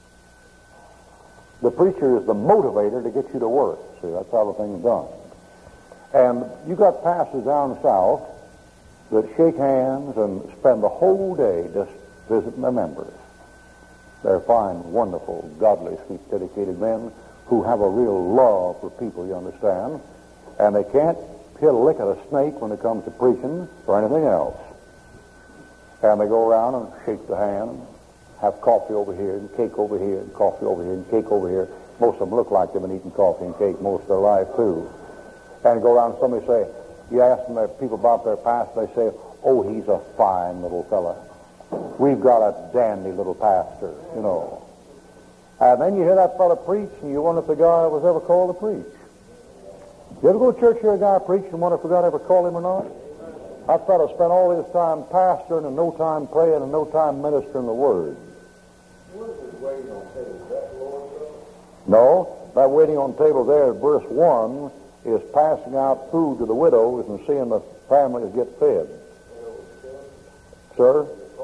Speaker 5: The preacher is the motivator to get you to work. See, that's how the thing's done. And you got pastors down south that shake hands and spend the whole day just visiting their members. They're fine, wonderful, godly, sweet, dedicated men who have a real love for people, you understand. And they can't hit a lick at a snake when it comes to preaching or anything else. And they go around and shake the hand, have coffee over here and cake over here and coffee over here and cake over here. Most of them look like they've been eating coffee and cake most of their life, too. And go around and somebody say, you ask them, people about their pastor, they say, "Oh, he's a fine little fella. We've got a dandy little pastor, you know." And then you hear that fella preach, and you wonder if the guy was ever called to preach. You ever go to church, hear a guy preach, and wonder if God ever called him or not? That fella spent all his time pastoring and no time praying and no time ministering the Word. No, that waiting on table there at verse 1 is passing out food to the widows and seeing the families get fed. Sir?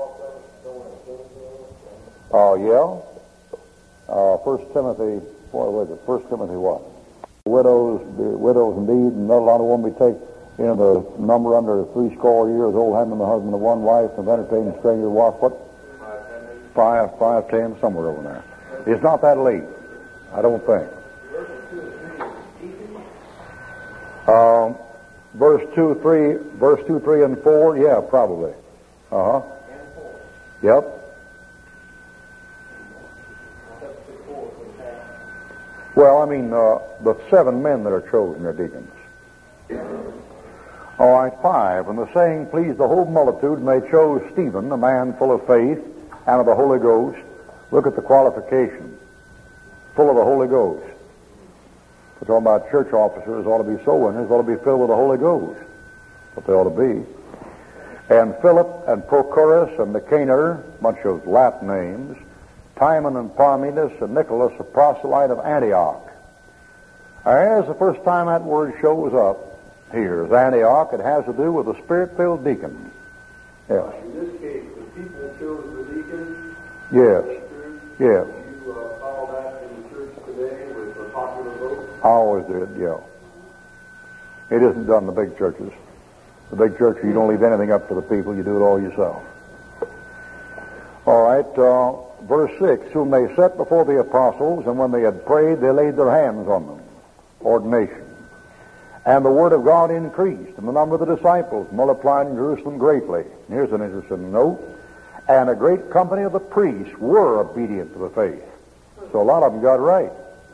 Speaker 5: Oh, yeah? 1 Timothy, what was it? 1 Timothy what? Widows indeed, and not a lot of women be take, the number under 60 years old, having the husband of one wife, and entertaining strangers, what? 5, 10, somewhere over there. It's not that late, I don't think. Verse 2, 3, and 4, yeah, probably. Yep. Well, I mean, the 7 men that are chosen are deacons. All right, 5. And the saying pleased the whole multitude, and they chose Stephen, a man full of faith and of the Holy Ghost. Look at the qualification. full of the Holy Ghost. We're talking about church officers ought to be soul winners, ought to be filled with the Holy Ghost. What they ought to be. And Philip and Prochorus and Nicanor, bunch of Latin names, Timon and Parmenas and Nicholas, a proselyte of Antioch. As the first time that word shows up here is Antioch, it has to do with a spirit-filled deacon. Yes.
Speaker 2: In this case, the people chose the deacon.
Speaker 5: Yes. Yes.
Speaker 2: You follow that in the church today with a popular vote?
Speaker 5: I always did, yeah. It isn't done in the big churches. The big church, you don't leave anything up to the people. You do it all yourself. All right, verse 6, whom they set before the apostles, and when they had prayed, they laid their hands on them. Ordination. And the word of God increased, and the number of the disciples multiplied in Jerusalem greatly. Here's an interesting note. And a great company of the priests were obedient to the faith. So a lot of them got right.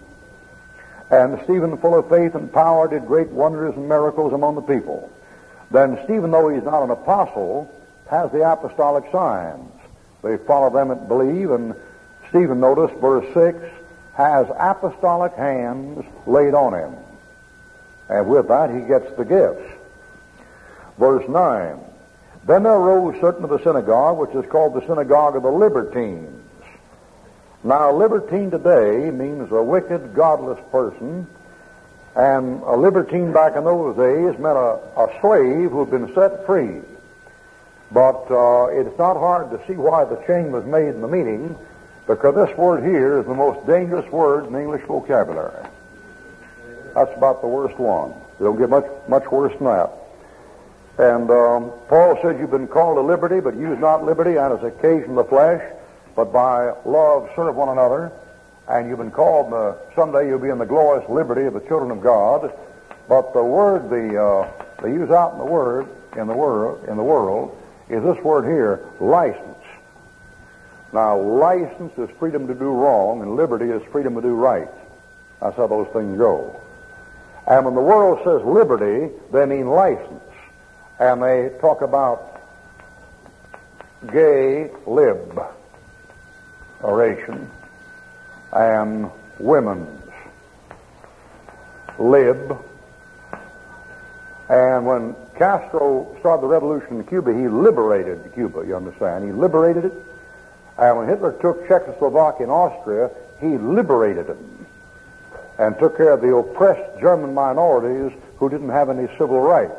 Speaker 5: And Stephen, full of faith and power, did great wonders and miracles among the people. Then Stephen, though he's not an apostle, has the apostolic signs. They follow them that believe, and Stephen, notice, verse 6, has apostolic hands laid on him. And with that, he gets the gifts. Verse 9, then there arose certain of the synagogue, which is called the synagogue of the Libertines. Now, libertine today means a wicked, godless person. And a libertine back in those days meant a slave who had been set free. But it's not hard to see why the change was made in the meaning, because this word here is the most dangerous word in English vocabulary. That's about the worst one. They don't get much worse than that. And Paul says you've been called to liberty, but use not liberty on its occasion of the flesh, but by love serve one another. And you've been called, someday you'll be in the glorious liberty of the children of God. But the word they use out in the world is this word here, license. Now, license is freedom to do wrong, and liberty is freedom to do right. That's how those things go. And when the world says liberty, they mean license. And they talk about gay liberation and women's lib. And when Castro started the revolution in Cuba, he liberated Cuba, you understand? He liberated it. And when Hitler took Czechoslovakia and Austria, he liberated it and took care of the oppressed German minorities who didn't have any civil rights.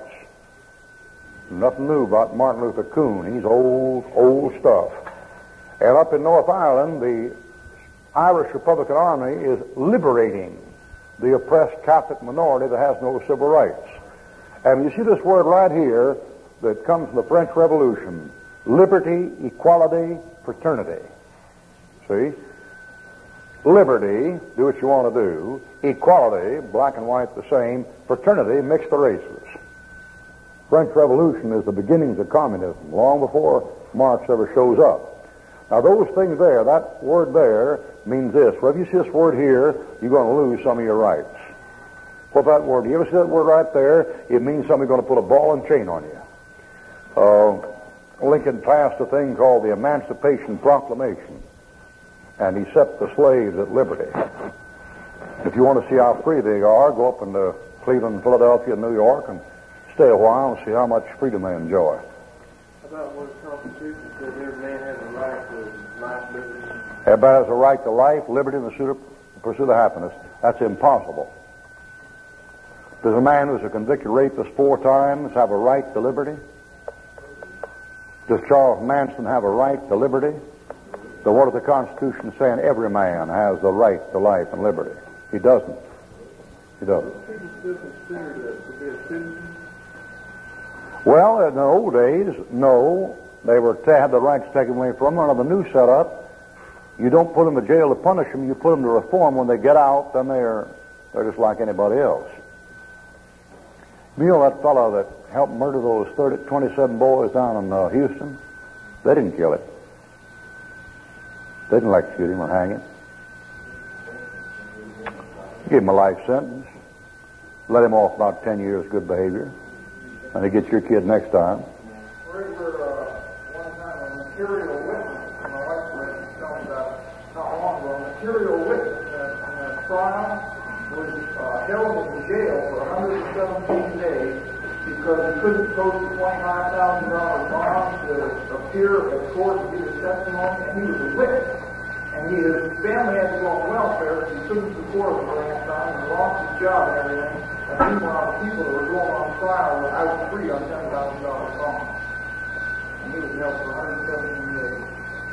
Speaker 5: Nothing new about Martin Luther King. He's old stuff. And up in North Ireland, the Irish Republican Army is liberating the oppressed Catholic minority that has no civil rights. And you see this word right here that comes from the French Revolution: liberty, equality, fraternity. See? Liberty, do what you want to do. Equality, black and white the same. Fraternity, mix the races. French Revolution is the beginnings of communism, long before Marx ever shows up. Now those things there, that word there means this. Well, if you see this word here, you're going to lose some of your rights. What's that word? You ever see that word right there? It means somebody's going to put a ball and chain on you. Lincoln passed a thing called the Emancipation Proclamation, and he set the slaves at liberty. If you want to see how free they are, go up into Cleveland, Philadelphia, New York, and stay a while and see how much freedom they enjoy.
Speaker 7: How about what the Constitution says every man has a right to life, liberty?
Speaker 5: Everybody has a right to life, liberty, and the pursuit of happiness. That's impossible. Does a man who's a convicted rapist 4 times have a right to liberty? Does Charles Manson have a right to liberty? So what does the Constitution say? Every man has the right to life and liberty. He doesn't. He doesn't.
Speaker 7: People still consider to be a citizen?
Speaker 5: Well, in the old days, no. They had the rights taken away from them. Under the new setup, you don't put them in jail to punish them. You put them to reform. When they get out, then they're just like anybody else. You know that fellow that helped murder those 27 boys down in Houston? They didn't kill him. They didn't execute him or hang him. Give him a life sentence. Let him off about 10 years good behavior. And he gets your kid next time.
Speaker 3: One time a material witness, my wife was talking about not long ago, a material witness
Speaker 8: trial, was held in jail for 117 days because he couldn't post a $29,000 bond to appear at court and give his testimony, and he was a witness. And his family had to go on welfare because he couldn't support them for that time and lost his job and everything. And meanwhile, the people that were going on trial were out free on $10,000 bond. And he was held for 117 days.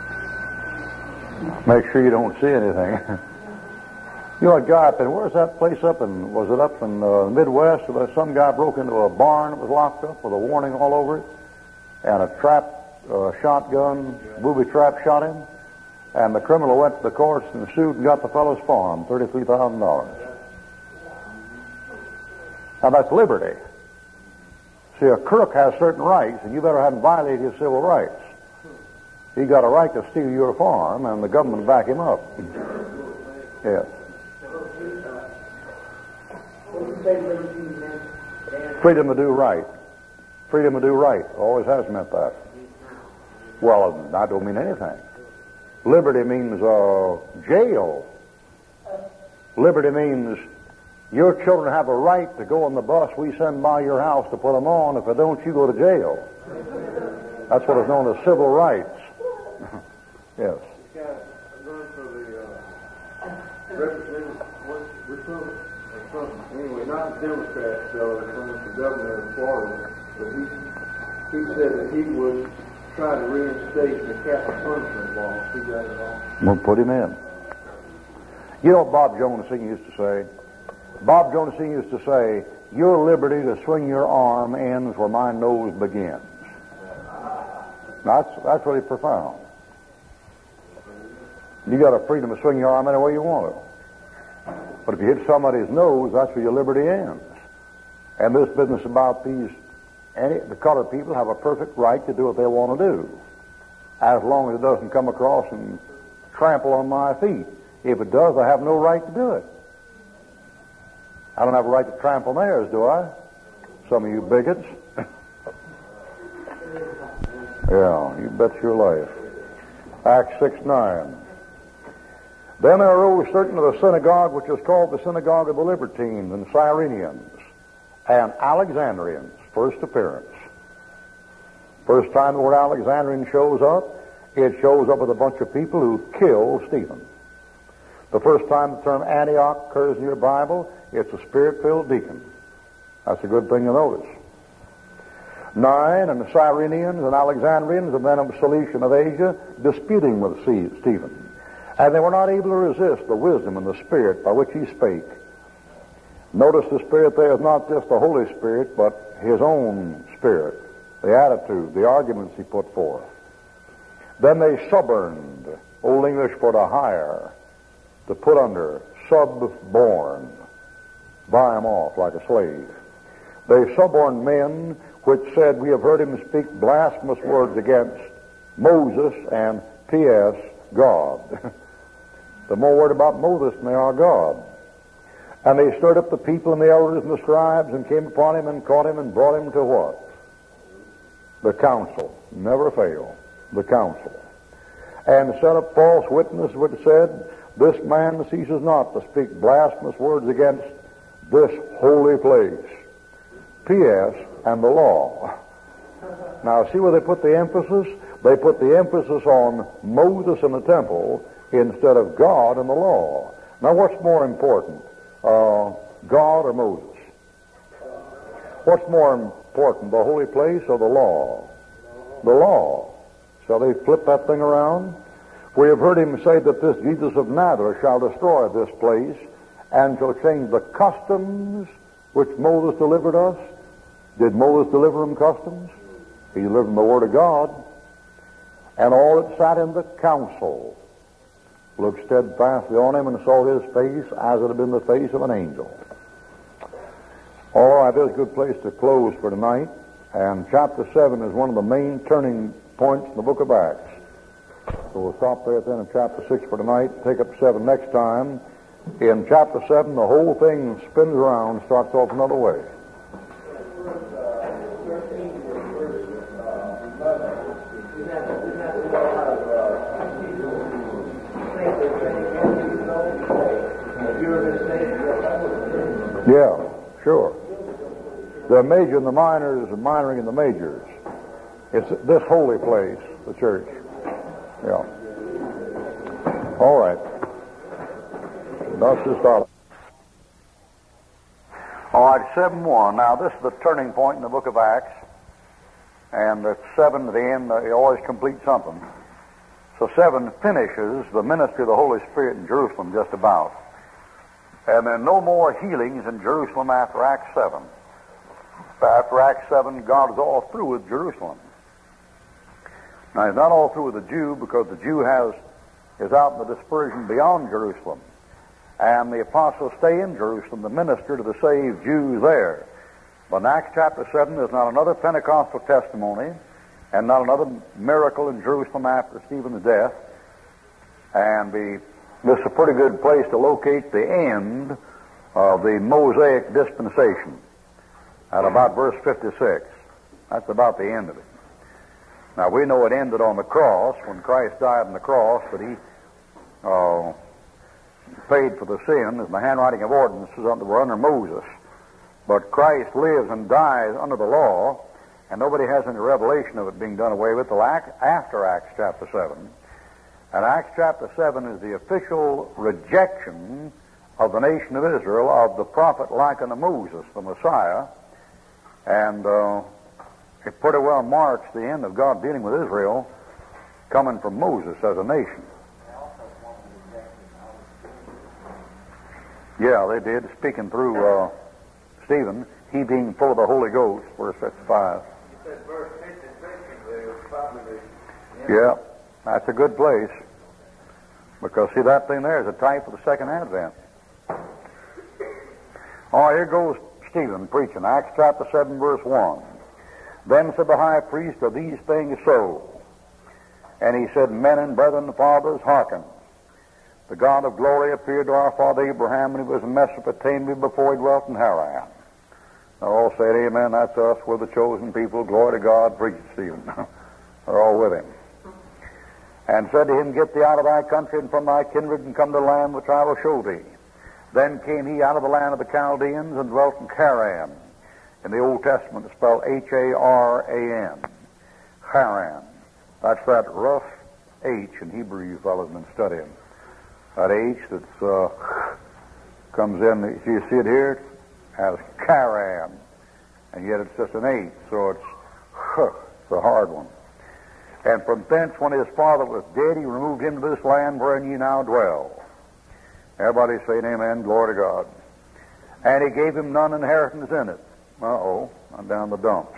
Speaker 5: Make sure you don't see anything. You know, a guy up in, where's that place up in, was it up in the Midwest? Where some guy broke into a barn that was locked up with a warning all over it, and a shotgun, booby trap shot him, and the criminal went to the courts and sued and got the fellow's farm, $33,000. Now that's liberty. See, a crook has certain rights, and you better haven't violated his civil rights. He got a right to steal your farm, and the government back him up. Yes. Freedom to do right. Freedom to do right. Always has meant that. Well, that don't mean anything. Liberty means jail. Liberty means your children have a right to go on the bus we send by your house to put them on. If they don't, you go to jail. That's what is known as civil rights. Yes.
Speaker 9: Anyway, not the Democrats, though, from the governor of Florida, but he said that he would try to reinstate the capital punishment law. He got it all.
Speaker 5: We'll put him in. You know what Bob Jonas used to say? Bob Jonas used to say, your liberty to swing your arm ends where my nose begins. That's really profound. You got a freedom to swing your arm any way you want to. But if you hit somebody's nose, that's where your liberty ends. And this business about the colored people have a perfect right to do what they want to do, as long as it doesn't come across and trample on my feet. If it does, I have no right to do it. I don't have a right to trample theirs, do I? Some of you bigots. Yeah, you bet your life. Acts 6:9. Then there arose certain of the synagogue, which is called the synagogue of the Libertines and Cyrenians and Alexandrians. First appearance. First time the word Alexandrian shows up, it shows up with a bunch of people who killed Stephen. The first time the term Antioch occurs in your Bible, it's a spirit-filled deacon. That's a good thing to notice. 9, and the Cyrenians and Alexandrians, and men of Cilicia and of Asia, disputing with Stephen. And they were not able to resist the wisdom and the Spirit by which he spake. Notice the Spirit there is not just the Holy Spirit, but his own Spirit, the attitude, the arguments he put forth. Then they suborned, Old English for to hire, to put under, subborn, buy him off like a slave. They suborned men which said, we have heard him speak blasphemous words against Moses and P.S. God. The more word about Moses than they are God. And they stirred up the people and the elders and the scribes and came upon him and caught him and brought him to what? The council. Never fail. The council. And set up false witnesses which said, this man ceases not to speak blasphemous words against this holy place. P.S. and the law. Now see where they put the emphasis? They put the emphasis on Moses and the temple instead of God and the law. Now what's more important? God or Moses? What's more important, the holy place or the law? The law. So they flip that thing around. We have heard him say that this Jesus of Nazareth shall destroy this place and shall change the customs which Moses delivered us. Did Moses deliver them customs? He delivered them the Word of God. And all that sat in the council looked steadfastly on him and saw his face as it had been the face of an angel. All right, there's a good place to close for tonight. And chapter 7 is one of the main turning points in the book of Acts. So we'll stop there at the end of chapter 6 for tonight, take up 7 next time. In chapter 7, the whole thing spins around and starts off another way.
Speaker 8: You're
Speaker 5: Yeah, sure. The major and the minors and minoring in the majors. It's this holy place, the church. Yeah. All right. That's just all. All right, 7:1. Now, this is the turning point in the book of Acts. And at 7 to the end, you always complete something. So 7 finishes the ministry of the Holy Spirit in Jerusalem just about. And then no more healings in Jerusalem after Acts 7. After Acts 7, God is all through with Jerusalem. Now, he's not all through with the Jew, because the Jew is out in the dispersion beyond Jerusalem. And the apostles stay in Jerusalem to minister to the saved Jews there. But in Acts chapter 7, there's not another Pentecostal testimony and not another miracle in Jerusalem after Stephen's death. And this is a pretty good place to locate the end of the Mosaic dispensation at about verse 56. That's about the end of it. Now, we know it ended on the cross, when Christ died on the cross, but he paid for the sin as the handwriting of ordinances that were under Moses. But Christ lives and dies under the law, and nobody has any revelation of it being done away with till after Acts chapter 7. And Acts chapter 7 is the official rejection of the nation of Israel of the prophet like unto Moses, the Messiah. And it pretty well marks the end of God dealing with Israel coming from Moses as a nation. Yeah, they did, speaking through Stephen, he being full of the Holy Ghost, verse 55.
Speaker 9: You said verse 56 is probably the...
Speaker 5: Yeah, that's a good place. Because, see, that thing there is a type of the second advent. Oh, here goes Stephen preaching. Acts chapter 7, verse 1. Then said the high priest, "Are these things so?" And he said, "Men and brethren, fathers, hearken. The God of glory appeared to our father Abraham when he was in Mesopotamia before he dwelt in Haran." They all said, "Amen, that's us, we're the chosen people, glory to God," preached Stephen. They're all with him. And said to him, "Get thee out of thy country and from thy kindred, and come to the land which I will show thee." Then came he out of the land of the Chaldeans and dwelt in Haran. In the Old Testament it's spelled Haran. Haran. That's that rough H in Hebrew you fellows have been studying. That H that comes in, you see it here? As Charan, and yet it's just an H, so it's a hard one. And from thence, when his father was dead, he removed him to this land wherein ye now dwell. Everybody saying amen, glory to God. And he gave him none inheritance in it. I'm down the dumps.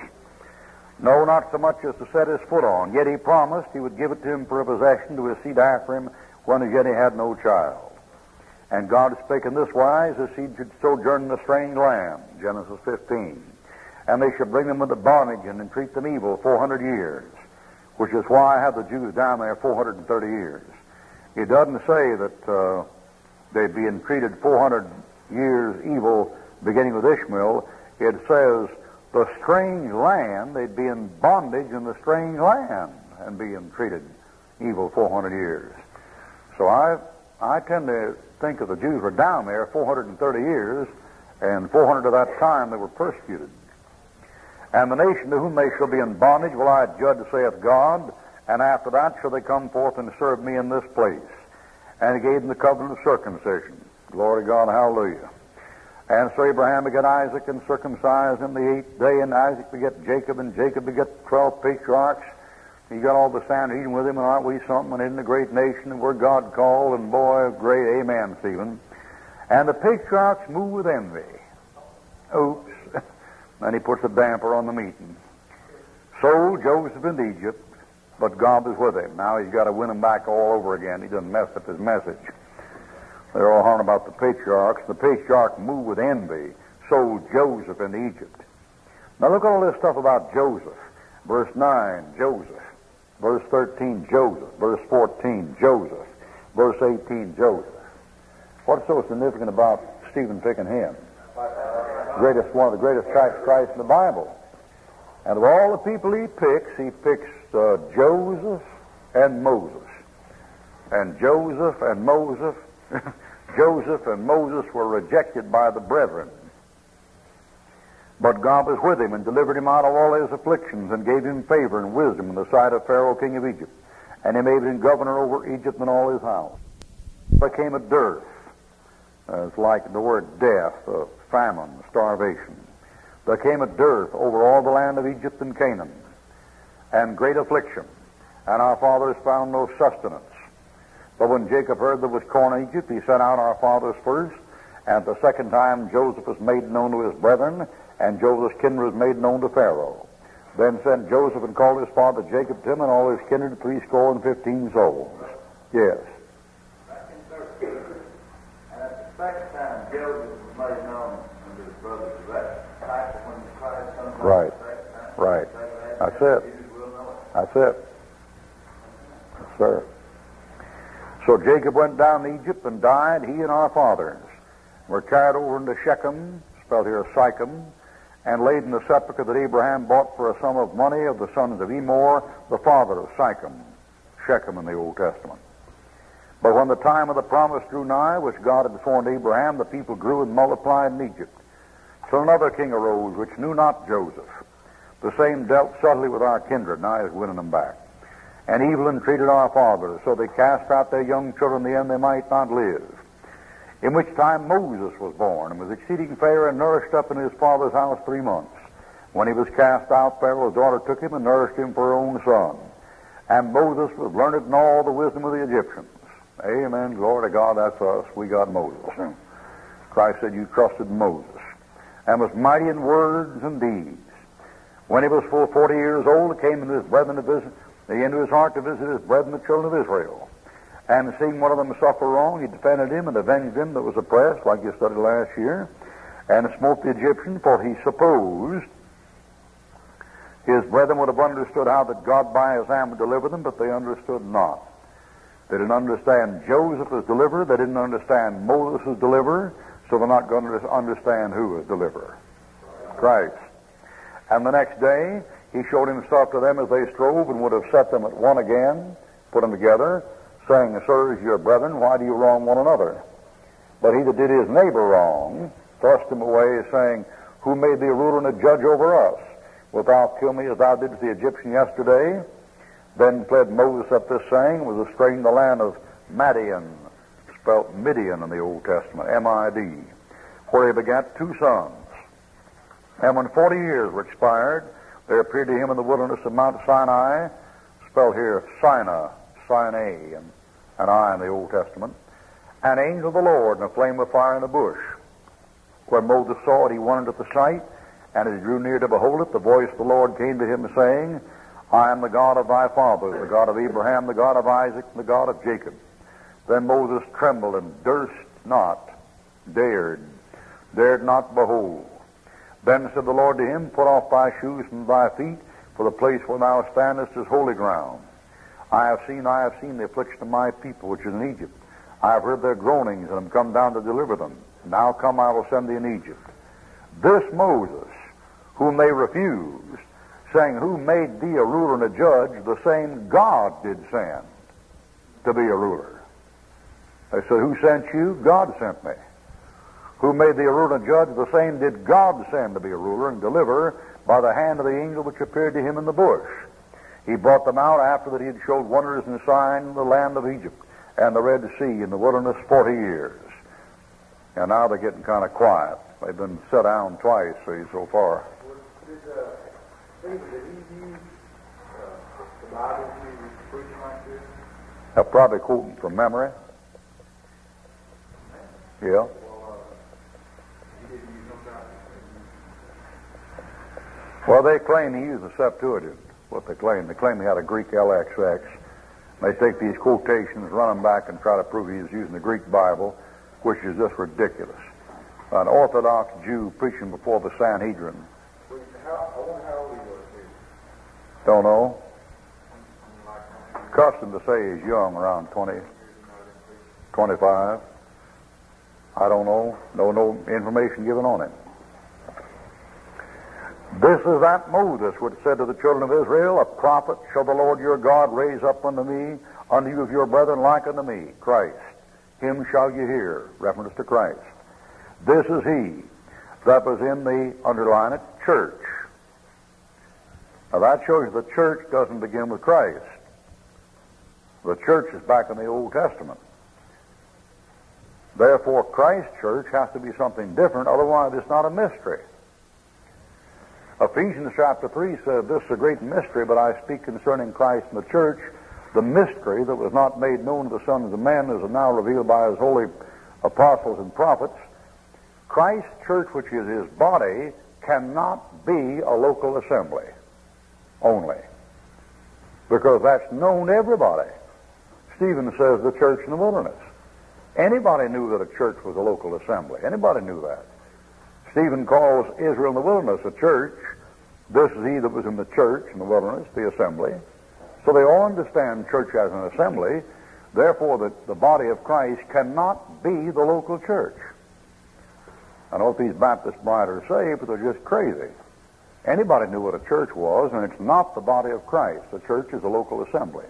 Speaker 5: No, not so much as to set his foot on. Yet he promised he would give it to him for a possession to his seed after him, when as yet he had no child. And God spake in this wise, his seed should sojourn in a strange land, Genesis 15. And they should bring them into bondage and entreat them evil 400 years, which is why I have the Jews down there 430 years. It doesn't say that they'd be entreated 400 years evil beginning with Ishmael. It says the strange land, they'd be in bondage in the strange land and be entreated evil 400 years. So I tend to think that the Jews were down there 430 years, and 400 of that time they were persecuted. And the nation to whom they shall be in bondage will I judge, saith God, and after that shall they come forth and serve me in this place. And he gave them the covenant of circumcision. Glory to God, hallelujah. And so Abraham begat Isaac, and circumcised him the 8th day, and Isaac begat Jacob, and Jacob begat 12 patriarchs. He got all the Sanhedrin with him, and aren't we something? And in the great nation, and we're God called, and boy, great, amen, Stephen. And the patriarchs move with envy. Oops. Then he puts a damper on the meeting. Sold Joseph into Egypt, but God was with him. Now he's got to win him back all over again. He doesn't mess up his message. They're all horning about the patriarchs. The patriarch moved with envy, sold Joseph into Egypt. Now look at all this stuff about Joseph. Verse 9, Joseph. Verse 13, Joseph. Verse 14, Joseph. Verse 18, Joseph. What's so significant about Stephen picking him? One of the greatest types of Christ in the Bible. And of all the people he picks Joseph and Moses. And Joseph and Moses, Joseph and Moses were rejected by the brethren. But God was with him and delivered him out of all his afflictions and gave him favor and wisdom in the sight of Pharaoh, king of Egypt. And he made him governor over Egypt and all his house. There came a dearth. It's like the word death, famine, starvation. There came a dearth over all the land of Egypt and Canaan, and great affliction. And our fathers found no sustenance. But when Jacob heard there was corn in Egypt, he sent out our fathers first. And the second time Joseph was made known to his brethren, and Joseph's kindred was made known to Pharaoh. Then sent Joseph and called his father Jacob to him, and all his kindred 70 souls. Yes.
Speaker 6: Back in 13, and at the second time Joseph was made known unto his brothers. Is that type of when Christ comes back
Speaker 5: Right.
Speaker 6: the second time?
Speaker 5: Right. That's it. That's it. Yes, sir. So Jacob went down to Egypt and died, he and our fathers. Were carried over into Shechem, spelled here Sychem, and laid in the sepulchre that Abraham bought for a sum of money of the sons of Emor, the father of Sychem, Shechem in the Old Testament. But when the time of the promise drew nigh, which God had sworn to Abraham, the people grew and multiplied in Egypt. Till another king arose, which knew not Joseph. The same dealt subtly with our kindred, now is winning them back. And evil entreated our fathers, so they cast out their young children, the end they might not live. In which time Moses was born, and was exceeding fair, and nourished up in his father's house 3 months. When he was cast out, Pharaoh's daughter took him and nourished him for her own son. And Moses was learned in all the wisdom of the Egyptians. Amen. Glory to God, that's us. We got Moses. Christ said, you trusted in Moses. And was mighty in words and deeds. When he was full 40 years old, it came into his brethren to visit, into his heart to visit his brethren, the children of Israel. And seeing one of them suffer wrong, he defended him and avenged him that was oppressed, like you studied last year, and smote the Egyptian, for he supposed his brethren would have understood how that God by his hand would deliver them, but they understood not. They didn't understand Joseph as deliverer, they didn't understand Moses as deliverer, so they're not going to understand who is deliverer. Christ. And the next day, he showed himself to them as they strove, and would have set them at one again, put them together, saying, sirs, your brethren, why do you wrong one another? But he that did his neighbor wrong thrust him away, saying, who made thee a ruler and a judge over us? Wilt thou kill me as thou didst the Egyptian yesterday? Then fled Moses at this saying, was estranged in the land of Madian, spelt Midian in the Old Testament, M-I-D, where he begat 2 sons. And when 40 years were expired, there appeared to him in the wilderness of Mount Sinai, spelled here Sinai, Sinai, and I in the Old Testament, an angel of the Lord in a flame of fire in a bush. When Moses saw it, he wondered at the sight, and as he drew near to behold it, the voice of the Lord came to him, saying, I am the God of thy fathers, the God of Abraham, the God of Isaac, and the God of Jacob. Then Moses trembled and durst not, dared not behold. Then said the Lord to him, put off thy shoes from thy feet, for the place where thou standest is holy ground. I have seen the affliction of my people, which is in Egypt. I have heard their groanings, and am come down to deliver them. Now come, I will send thee in Egypt. This Moses, whom they refused, saying, who made thee a ruler and a judge, the same God did send to be a ruler. They said, who sent you? God sent me. Who made thee a ruler and a judge, the same did God send to be a ruler and deliver by the hand of the angel which appeared to him in the bush. He brought them out after that he had showed wonders and signs in the land of Egypt and the Red Sea in the wilderness 40 years. And now they're getting kind of quiet. They've been set down twice so far.
Speaker 9: Did he use the Bible when he was preaching like this?
Speaker 5: I'm probably quoting from memory. Yeah.
Speaker 9: He didn't use no Bible.
Speaker 5: Well, they claim he used the Septuagint. What they claim. They claim he had a Greek LXX. They take these quotations, run them back, and try to prove he was using the Greek Bible, which is just ridiculous. An Orthodox Jew preaching before the Sanhedrin.
Speaker 9: I wonder how old he was here.
Speaker 5: Don't know. Custom to say he's young, around 20, 25. I don't know. No information given on him. This is that Moses which said to the children of Israel, a prophet shall the Lord your God raise up unto me, unto you of your brethren like unto me, Christ. Him shall you hear. Reference to Christ. This is he that was in the, underline it, church. Now that shows you the church doesn't begin with Christ. The church is back in the Old Testament. Therefore, Christ's church has to be something different, otherwise it's not a mystery. Ephesians chapter 3 said, "This is a great mystery, but I speak concerning Christ and the church. The mystery that was not made known to the sons of men is now revealed by his holy apostles and prophets." Christ's church, which is his body, cannot be a local assembly only, because that's known to everybody. Stephen says the church in the wilderness. Anybody knew that a church was a local assembly. Anybody knew that. Stephen calls Israel in the wilderness a church. This is he that was in the church in the wilderness, the assembly. So they all understand church as an assembly. Therefore, the body of Christ cannot be the local church. I know what these Baptist writers say, but they're just crazy. Anybody knew what a church was, and it's not the body of Christ. The church is a local assembly.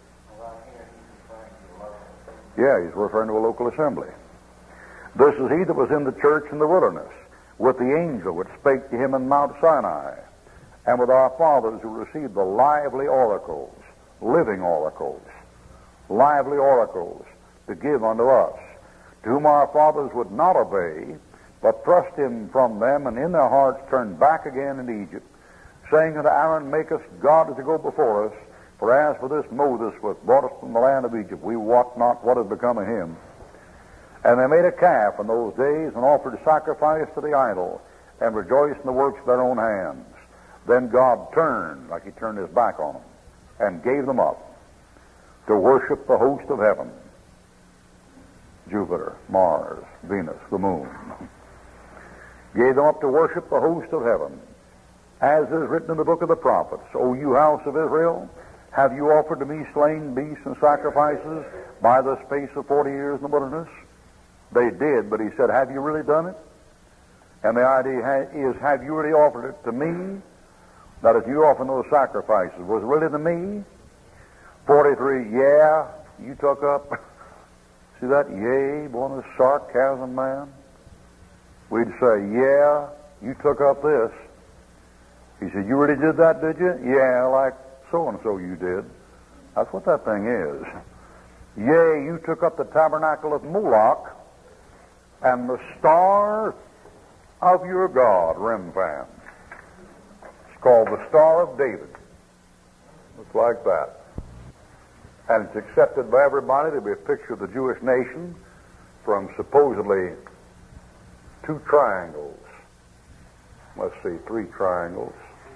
Speaker 5: Yeah, he's referring to a local assembly. This is he that was in the church in the wilderness, with the angel which spake to him in Mount Sinai, and with our fathers who received the lively oracles, living oracles, lively oracles, to give unto us, to whom our fathers would not obey, but thrust him from them, and in their hearts turned back again into Egypt, saying unto Aaron, Make us gods to go before us, for as for this Moses was brought us from the land of Egypt, we wot not what has become of him. And they made a calf in those days, and offered sacrifice to the idol, and rejoiced in the works of their own hands. Then God turned, like he turned his back on them, and gave them up to worship the host of heaven, Jupiter, Mars, Venus, the moon. Gave them up to worship the host of heaven, as is written in the book of the prophets. O you house of Israel, have you offered to me slain beasts and sacrifices by the space of 40 years in the wilderness? They did, but he said, have you really done it? And the idea is, have you really offered it to me? That if you offer those sacrifices, was it really to me? 43, yeah, you took up. See that? Yea, born of sarcasm, man. We'd say, yeah, you took up this. He said, you really did that, did you? Yeah, like so-and-so you did. That's what that thing is. Yea, you took up the tabernacle of Moloch and the star of your God, Remphan. It's called the Star of David. Looks like that. And it's accepted by everybody to be a picture of the Jewish nation from supposedly 2 triangles. Let's see, 3 triangles.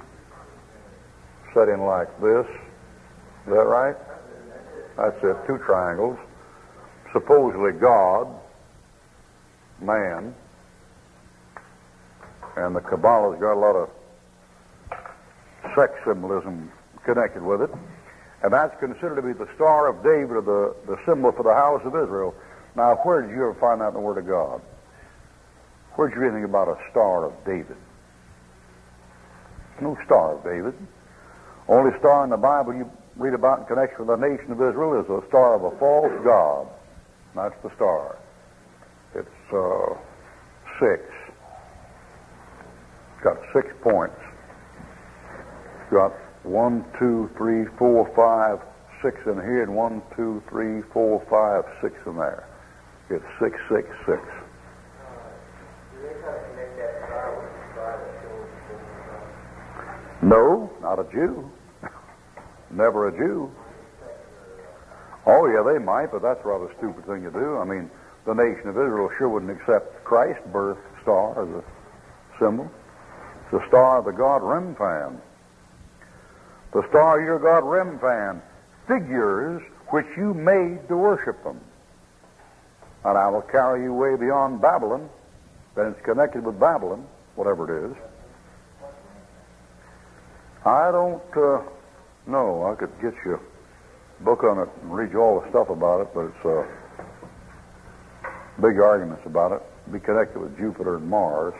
Speaker 5: Set in like this. Is that right? That's it, 2 triangles. Supposedly God, man, and the Kabbalah's got a lot of sex symbolism connected with it. And that's considered to be the Star of David, or the symbol for the house of Israel. Now, where did you ever find that in the Word of God? Where did you read anything about a Star of David? No Star of David. Only star in the Bible you read about in connection with the nation of Israel is the star of a false god. That's the star. It's 6. It's got 6 points. It's got 1, 2, 3, 4, 5, 6 in here, and 1, 2, 3, 4, 5, 6 in there. It's 6, 6, 6. No, not a Jew. Never a Jew. Oh, yeah, they might, but that's a rather stupid thing to do. I mean, the nation of Israel sure wouldn't accept Christ's birth star as a symbol. It's the star of the god Remphan. The star of your god Remphan, figures which you made to worship them. And I will carry you way beyond Babylon. Then it's connected with Babylon, whatever it is. I don't know. I could get you a book on it and read you all the stuff about it, but it's big arguments about it. Be connected with Jupiter and Mars.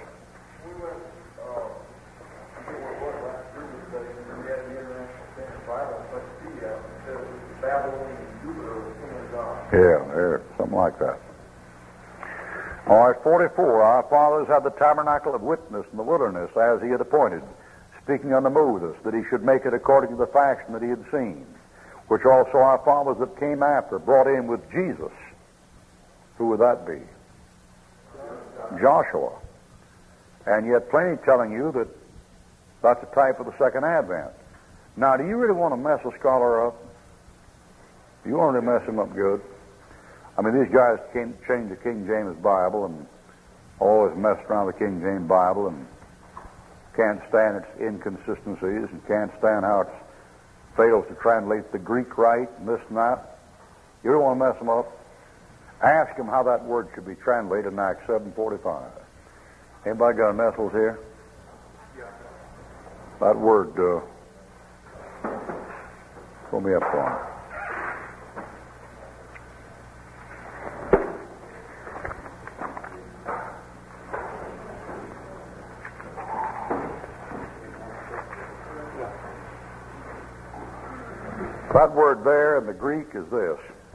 Speaker 5: Yeah, something like that. All right, 44. Our fathers had the tabernacle of witness in the wilderness as he had appointed, speaking unto Moses, that he should make it according to the fashion that he had seen, which also our fathers that came after brought in with Jesus. Who would that be? Joshua. And yet plenty telling you that that's a type of the second advent. Now, do you really want to mess a scholar up? You want to mess him up good? I mean, these guys changed the King James Bible and always messed around the King James Bible and can't stand its inconsistencies and can't stand how it fails to translate the Greek right and this and that. You don't want to mess them up? Ask him how that word should be translated in Acts 7:45. Anybody got initials here? That word, throw me up for him. That word there in the Greek is this.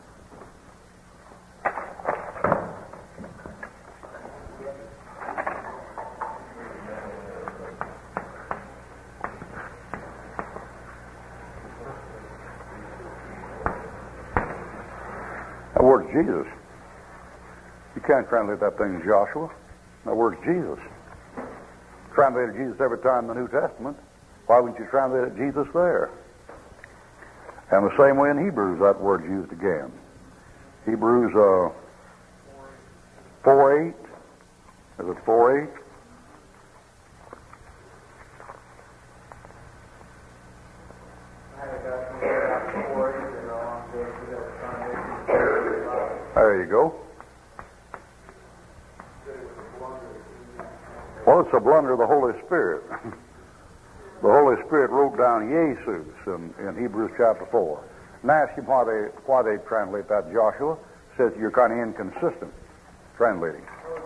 Speaker 5: That word's Jesus. You can't translate that thing as Joshua. That word's Jesus. Translated Jesus every time in the New Testament. Why wouldn't you translate it Jesus there? And the same way in Hebrews, that word's used again. Hebrews 4:8. Is it 4:8? There you go. Well, it's a blunder of the Holy Spirit. The Holy Spirit wrote down Jesus in Hebrews chapter 4. And ask him why they translate that Joshua. Says you're kind of inconsistent translating.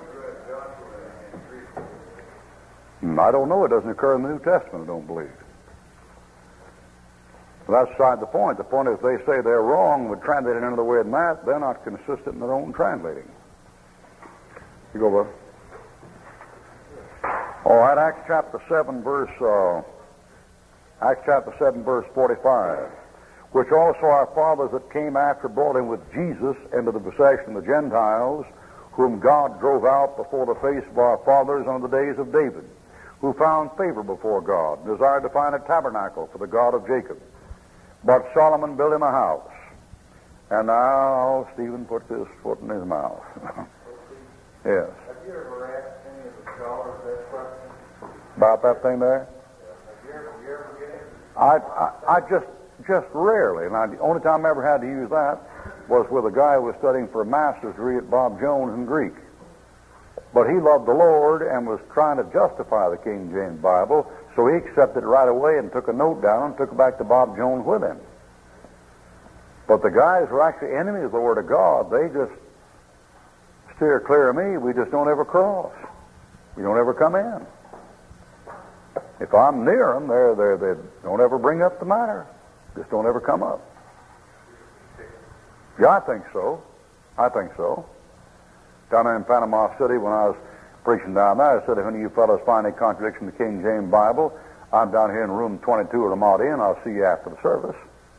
Speaker 5: I don't know. It doesn't occur in the New Testament, I don't believe. But that's beside the point. The point is they say they're wrong with translating another way than that. They're not consistent in their own translating. You go, brother. All right, Acts chapter 7, verse 45. Which also our fathers that came after brought in with Jesus into the possession of the Gentiles, whom God drove out before the face of our fathers on the days of David, who found favor before God, and desired to find a tabernacle for the God of Jacob. But Solomon built him a house. And now Stephen puts his foot in his mouth. Yes.
Speaker 9: Have you ever asked any of the scholars that question?
Speaker 5: About that thing there?
Speaker 9: Have you ever get it?
Speaker 5: I just rarely. Now, the only time I ever had to use that was with a guy who was studying for a master's degree at Bob Jones in Greek. But he loved the Lord and was trying to justify the King James Bible, so he accepted it right away and took a note down and took it back to Bob Jones with him. But the guys who are actually enemies of the Word of God, they just steer clear of me. We just don't ever cross. We don't ever come in. If I'm near them, they don't ever bring up the matter. Just don't ever come up. Yeah, I think so. Down there in Panama City, when I was preaching down there, I said, if any of you fellows find any contradiction in the King James Bible, I'm down here in room 22 of the Ramada Inn. I'll see you after the service.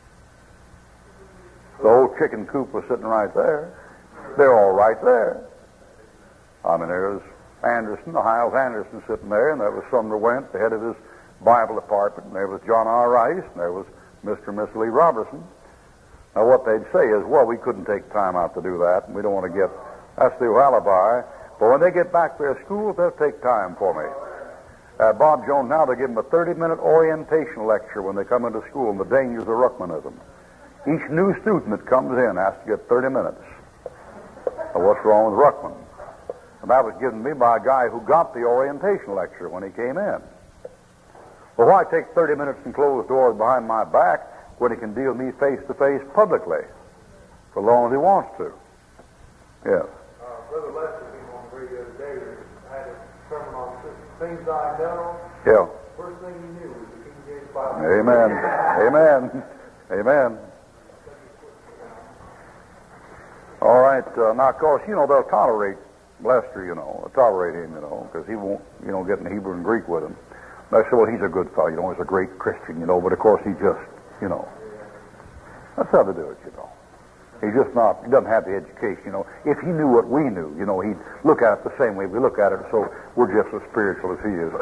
Speaker 5: The old chicken coop was sitting right there. They're all right there. I mean, there was Anderson, Hiles Anderson sitting there, and there was Sumner Went, the head of his Bible department, and there was John R. Rice, and there was Mr. and Miss Lee Robertson. Now, what they'd say is, well, we couldn't take time out to do that, and we don't want to get, that's the alibi. But when they get back to their schools, they'll take time for me. Bob Jones, now they give them a 30-minute orientation lecture when they come into school on the dangers of Ruckmanism. Each new student that comes in has to get 30 minutes of what's wrong with Ruckman. And that was given me by a guy who got the orientation lecture when he came in. Well, why take 30 minutes and close doors behind my back when he can deal with me face-to-face publicly for as long as he wants to? Yes.
Speaker 9: Brother Lester came on the radio the other day and had a sermon on things I know.
Speaker 5: Yeah.
Speaker 9: First thing he knew was the King James Bible.
Speaker 5: Amen. Amen. Amen. All right. Now, of course, they'll tolerate Lester, tolerate him, because he won't, get in Hebrew and Greek with him. And I said, well, he's a good fellow, he's a great Christian, but of course he just, that's how to do it, He's just not, he doesn't have the education, If he knew what we knew, he'd look at it the same way we look at it, so we're just as spiritual as he is.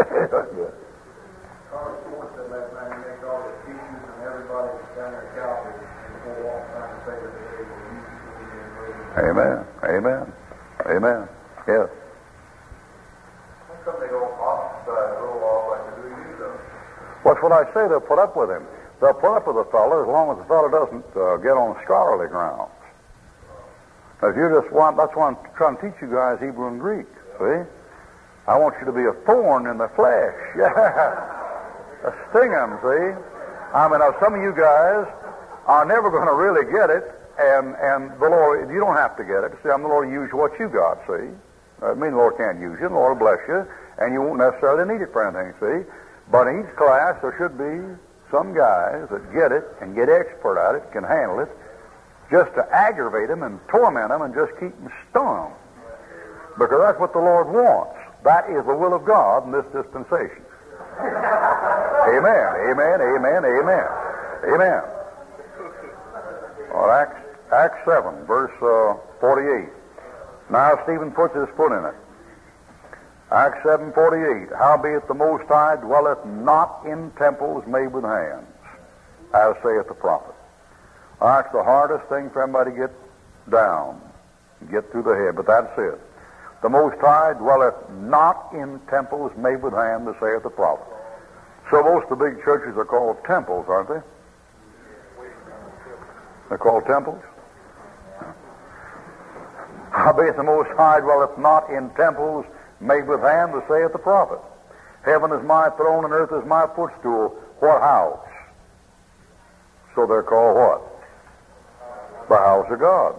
Speaker 5: Amen. Amen. Amen. Yes.
Speaker 6: How come they don't ostracize roll off like they do you, though?
Speaker 5: What's what I say? They'll put up with him. They'll put up with the fellow as long as the fellow doesn't get on scholarly grounds. If you just want, that's why I'm trying to teach you guys Hebrew and Greek. See? I want you to be a thorn in the flesh. Yeah. A sting 'em, see? Some of you guys are never going to really get it, and the Lord, you don't have to get it. See, I'm the Lord use what you got, see? I mean, the Lord can't use you, the Lord will bless you, and you won't necessarily need it for anything, see? But in each class, there should be some guys that get it and get expert at it, can handle it, just to aggravate them and torment them and just keep them stung. Because that's what the Lord wants. That is the will of God in this dispensation. Amen, amen, amen, amen, amen. Well, Acts 7, verse 48. Now Stephen puts his foot in it. Acts 7:48. Howbeit the Most High dwelleth not in temples made with hands, as saith the prophet. That's the hardest thing for everybody to get down, get through the head, but that's it. The Most High dwelleth not in temples made with hands, as saith the prophet. So most of the big churches are called temples, aren't they? They're called temples. Howbeit the Most High dwelleth not in temples made with hands, as saith the prophet. Heaven is my throne and earth is my footstool. What house? So they're called what? The house of God.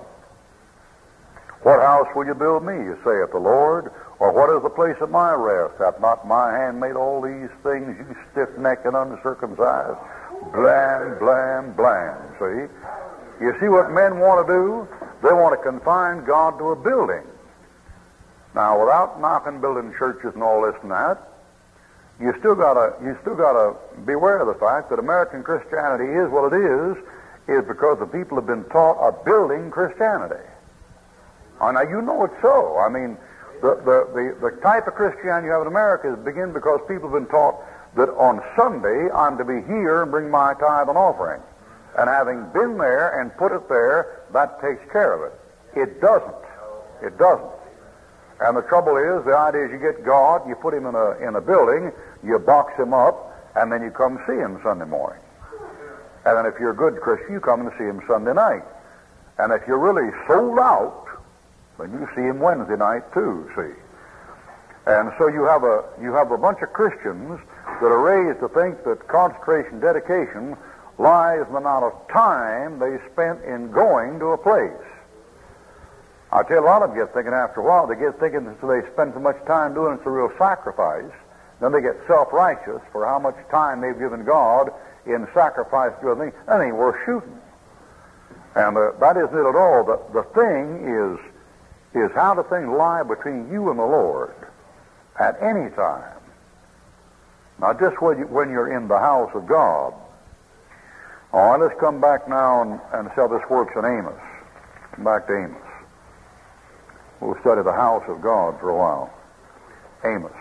Speaker 5: What house will you build me, saith the Lord? Or what is the place of my rest? Hath not my hand made all these things, you stiff-necked and uncircumcised? Blam, blam, blam. See? You see what men want to do? They want to confine God to a building. Now, without knocking building churches and all this and that, you still gotta beware of the fact that American Christianity is what it is because the people have been taught a building Christianity. Now you know it's so. I mean, the type of Christianity you have in America is begin because people have been taught that on Sunday I'm to be here and bring my tithe and offering. And having been there and put it there, that takes care of it. It doesn't. It doesn't. And the trouble is, the idea is you get God, you put him in a building, you box him up, and then you come see him Sunday morning. And then if you're a good Christian, you come and see him Sunday night. And if you're really sold out, then you see him Wednesday night too, see. And so you have a bunch of Christians that are raised to think that concentration, dedication lies in the amount of time they spent in going to a place. I tell you, a lot of them get thinking after a while, they get thinking that they spend so much time doing it's a real sacrifice. Then they get self-righteous for how much time they've given God in sacrifice to other things. That ain't worth shooting. And that isn't it at all. The thing is how the thing lie between you and the Lord at any time. Now, just when you're in the house of God. All right, let's come back now and see how this works in Amos. Come back to Amos. We'll study the house of God for a while. Amos.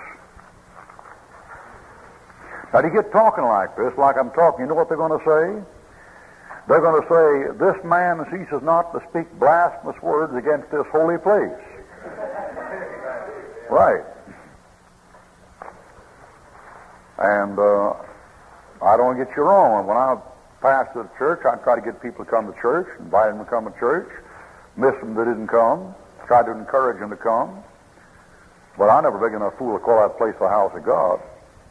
Speaker 5: Now, to get talking like this, like I'm talking, you know what they're going to say? They're going to say, this man ceases not to speak blasphemous words against this holy place. Right. And I don't get you wrong. When I pastor the church, I try to get people to come to church, invite them to come to church, miss them that didn't come, try to encourage them to come. But I'm never big enough fool to call that place the house of God.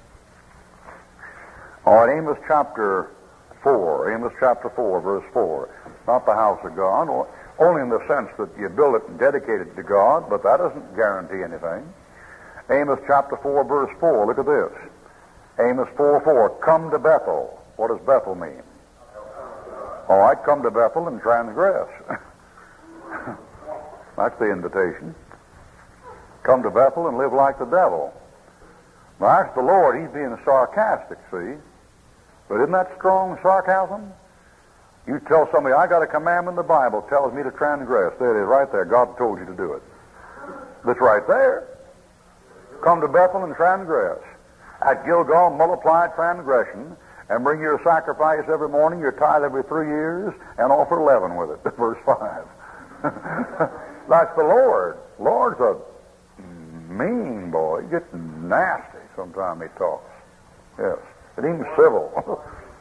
Speaker 5: All right, Amos chapter 4, verse 4. Not the house of God, only in the sense that you build it and dedicate it to God, but that doesn't guarantee anything. Amos chapter 4, verse 4, look at this. Amos 4:4, come to Bethel. What does Bethel mean? All right, come to Bethel and transgress. That's the invitation. Come to Bethel and live like the devil. Now, that's the Lord. He's being sarcastic, see? But isn't that strong sarcasm? You tell somebody, I got a commandment in the Bible tells me to transgress. There it is, right there. God told you to do it. That's right there. Come to Bethel and transgress. At Gilgal, multiply transgression, and bring your sacrifice every morning, your tithe every 3 years, and offer leaven with it. Verse 5. That's the Lord. Lord's a mean boy. He gets nasty sometimes he talks. Yes. It ain't civil.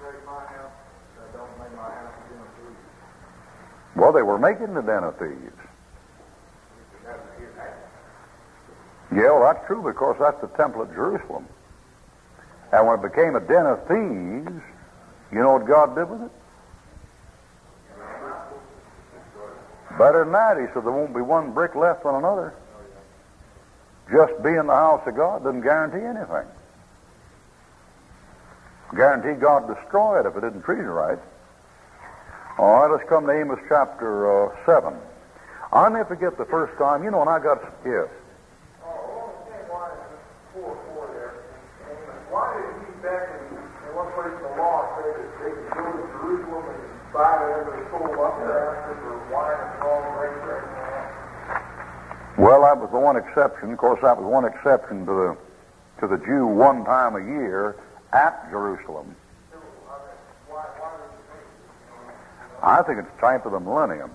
Speaker 5: Well, they were making the den of thieves. Yeah, well, that's true because that's the temple at Jerusalem. And when it became a den of thieves, you know what God did with it? Better than that, he said, there won't be one brick left on another. Just being the house of God doesn't guarantee anything. Guarantee God destroy it if it isn't treated right. All right, let's come to Amos chapter 7. I'll never forget the first time, you know, when I got, yes.
Speaker 8: Why did he back in one place in the law say that they could go to Jerusalem and buy whatever they sold up there for wine and strong grapes or anything else?
Speaker 5: Well, that was the one exception. Of course, that was one exception to the Jew one time a year at Jerusalem. I think it's type of the millennium.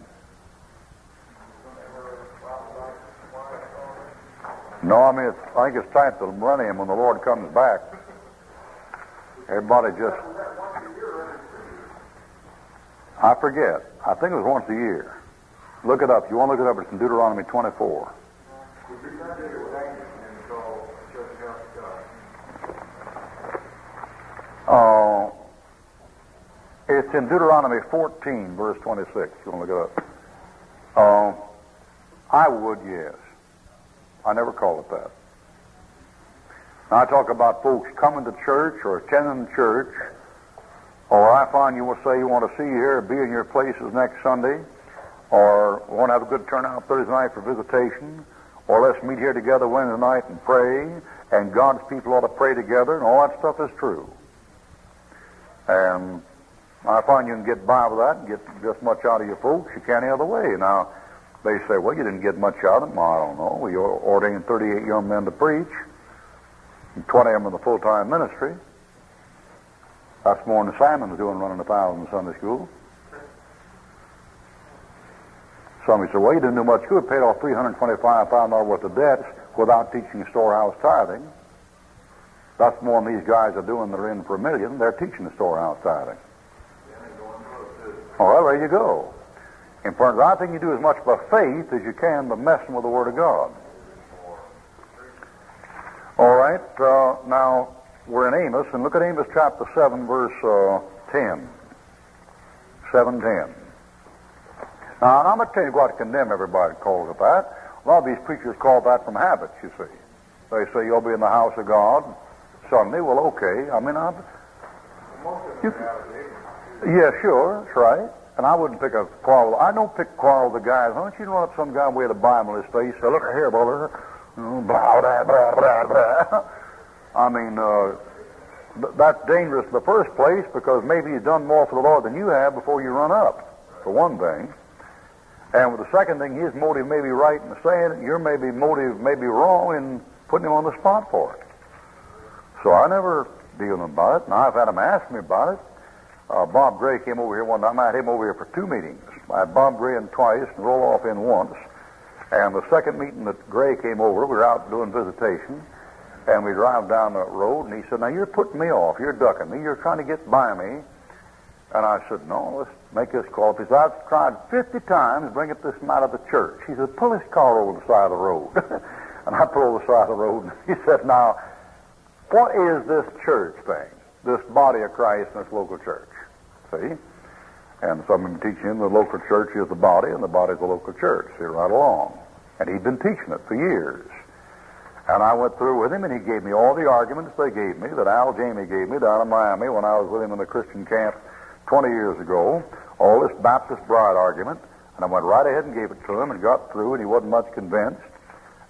Speaker 5: No, I mean, I think it's type of the millennium when the Lord comes back. Everybody just... I forget. I think it was once a year. Look it up. You want to look it up, it's in Deuteronomy 24. It's in Deuteronomy 14, verse 26. You want to look it up? I would, yes. I never call it that. Now, I talk about folks coming to church or attending church, or I find you will say you want to see you here, be in your places next Sunday, or want to have a good turnout Thursday night for visitation, or let's meet here together Wednesday night and pray, and God's people ought to pray together, and all that stuff is true. And I find you can get by with that and get just much out of your folks you can any other way. Now, they say, well, you didn't get much out of them. I don't know. We ordained 38 young men to preach, and 20 of them in the full-time ministry. That's more than Simon's doing, running 1,000 in Sunday school. Somebody said, well, you didn't do much good. Paid off $325,000 worth of debts without teaching storehouse tithing. That's more than these guys are doing that are in for $1 million. They're teaching the storehouse tithing. All right, there you go. In front of, I think you do as much by faith as you can by messing with the Word of God. All right, now we're in Amos, and look at Amos chapter 7, verse 10. 7:10. Now, I'm going to tell you what to condemn everybody that calls it that. A lot of these preachers call that from habit, you see. They say, you'll be in the house of God Sunday. Well, okay. I mean, yeah, sure, that's right. And I wouldn't pick a quarrel. I don't pick quarrel with the guys. Why don't you run up some guy with a Bible in his face? Say, look here, brother. Blah, blah, blah, blah, blah. I mean, that's dangerous in the first place because maybe he's done more for the Lord than you have before you run up, for one thing. And with the second thing, his motive may be right in saying it, your motive may be wrong in putting him on the spot for it. So I never deal with him about it. Now, I've had him ask me about it. Bob Gray came over here one time. I had him over here for 2 meetings. I had Bob Gray in twice and Roloff in once. And the second meeting that Gray came over, we were out doing visitation, and we drive down the road, and he said, now, you're putting me off. You're ducking me. You're trying to get by me. And I said, no, let's make this call. He said, I've tried 50 times to bring this man out of the church. He said, pull his car over the side of the road. And I pulled over the side of the road, and he said, now, what is this church thing? This body of Christ in this local church? See? And so I'm teaching him the local church is the body, and the body is the local church. See, right along. And he'd been teaching it for years. And I went through with him, and he gave me all the arguments they gave me, that Al Jamie gave me down in Miami when I was with him in the Christian camp 20 years ago, all this Baptist bride argument. And I went right ahead and gave it to him and got through, and he wasn't much convinced.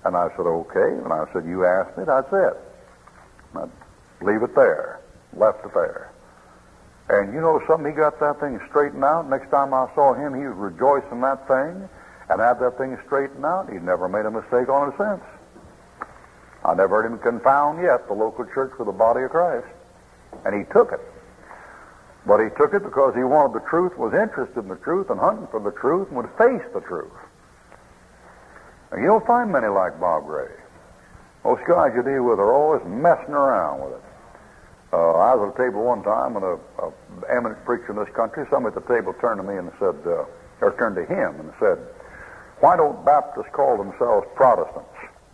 Speaker 5: And I said, okay. And I said, you asked me, that's it. I'd leave it there. Left it there. And you know something? He got that thing straightened out. Next time I saw him, he was rejoicing in that thing and had that thing straightened out. He'd never made a mistake on it since. I never heard him confound yet the local church with the body of Christ. And he took it. But he took it because he wanted the truth, was interested in the truth, and hunting for the truth, and would face the truth. And you don't find many like Bob Gray. Most guys you deal with are always messing around with it. I was at a table one time, and a eminent preacher in this country, somebody at the table turned to me and said, or turned to him and said, why don't Baptists call themselves Protestants?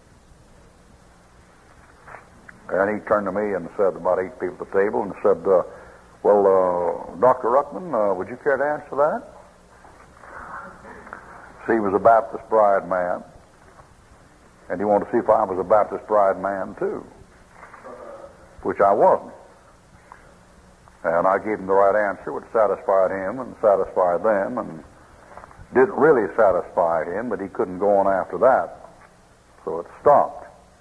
Speaker 5: And he turned to me and said, about 8 people at the table, and said, well, Dr. Ruckman, would you care to answer that? See, he was a Baptist bride man, and he wanted to see if I was a Baptist bride man too, which I wasn't. And I gave him the right answer, which satisfied him and satisfied them, and didn't really satisfy him, but he couldn't go on after that, so it stopped.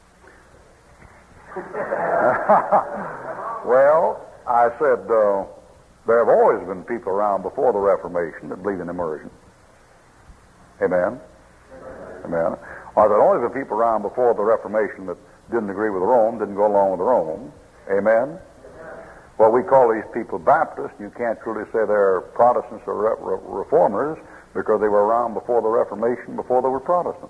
Speaker 5: Well, I said, there have always been people around before the Reformation that believe in immersion. Amen? Amen. Well, there have always been people around before the Reformation that didn't agree with Rome, didn't go along with Rome. Amen? Well, we call these people Baptists. You can't truly say they're Protestants or Reformers because they were around before the Reformation, before they were Protestants.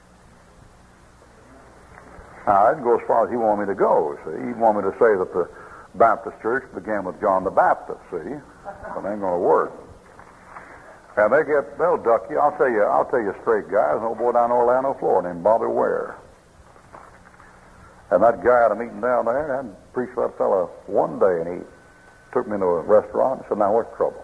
Speaker 5: Now, I didn't go as far as he wanted me to go, see. He wanted me to say that the Baptist church began with John the Baptist, see. That ain't going to work. And they'll duck you. I'll tell you straight, guys. An old boy down in Orlando, Florida, named Bobby Ware. And that guy at a meeting down there, I preached to that fella one day, and he took me to a restaurant and said, now, what's the trouble?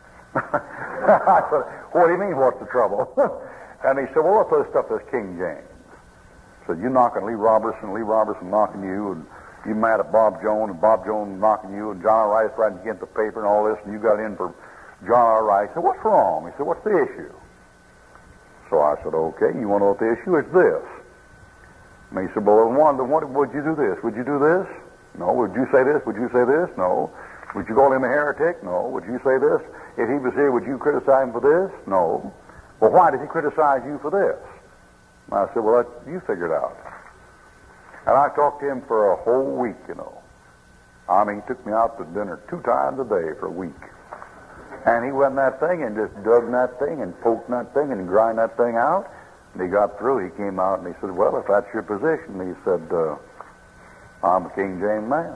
Speaker 5: I said, what do you mean, what's the trouble? And he said, well, what's this stuff that's King James? I said, you knocking Lee Robertson knocking you, and you mad at Bob Jones, and Bob Jones knocking you, and John R. Rice writing against the paper and all this, and you got in for John R. Rice. I said, what's wrong? He said, what's the issue? So I said, okay, you want to know what the issue is? This. And he said, well, would you do this? Would you do this? No. Would you say this? Would you say this? No. Would you call him a heretic? No. Would you say this? If he was here, would you criticize him for this? No. Well, why did he criticize you for this? And I said, well, you figure it out. And I talked to him for a whole week, you know. I mean, he took me out to dinner 2 times a day for a week. And he went in that thing and just dug in that thing and poked in that thing and grind that thing out. And he got through. He came out and he said, well, if that's your position, he said, I'm a King James man.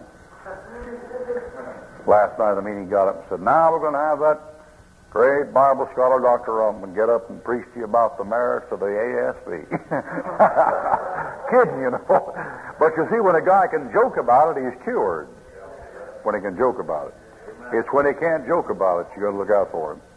Speaker 5: Last night at the meeting, he got up and said, now we're going to have that great Bible scholar, Dr. Rumpman, get up and preach to you about the merits of the ASV. Kidding, you know. But you see, when a guy can joke about it, he's cured. When he can joke about it. It's when he can't joke about it, you got to look out for him.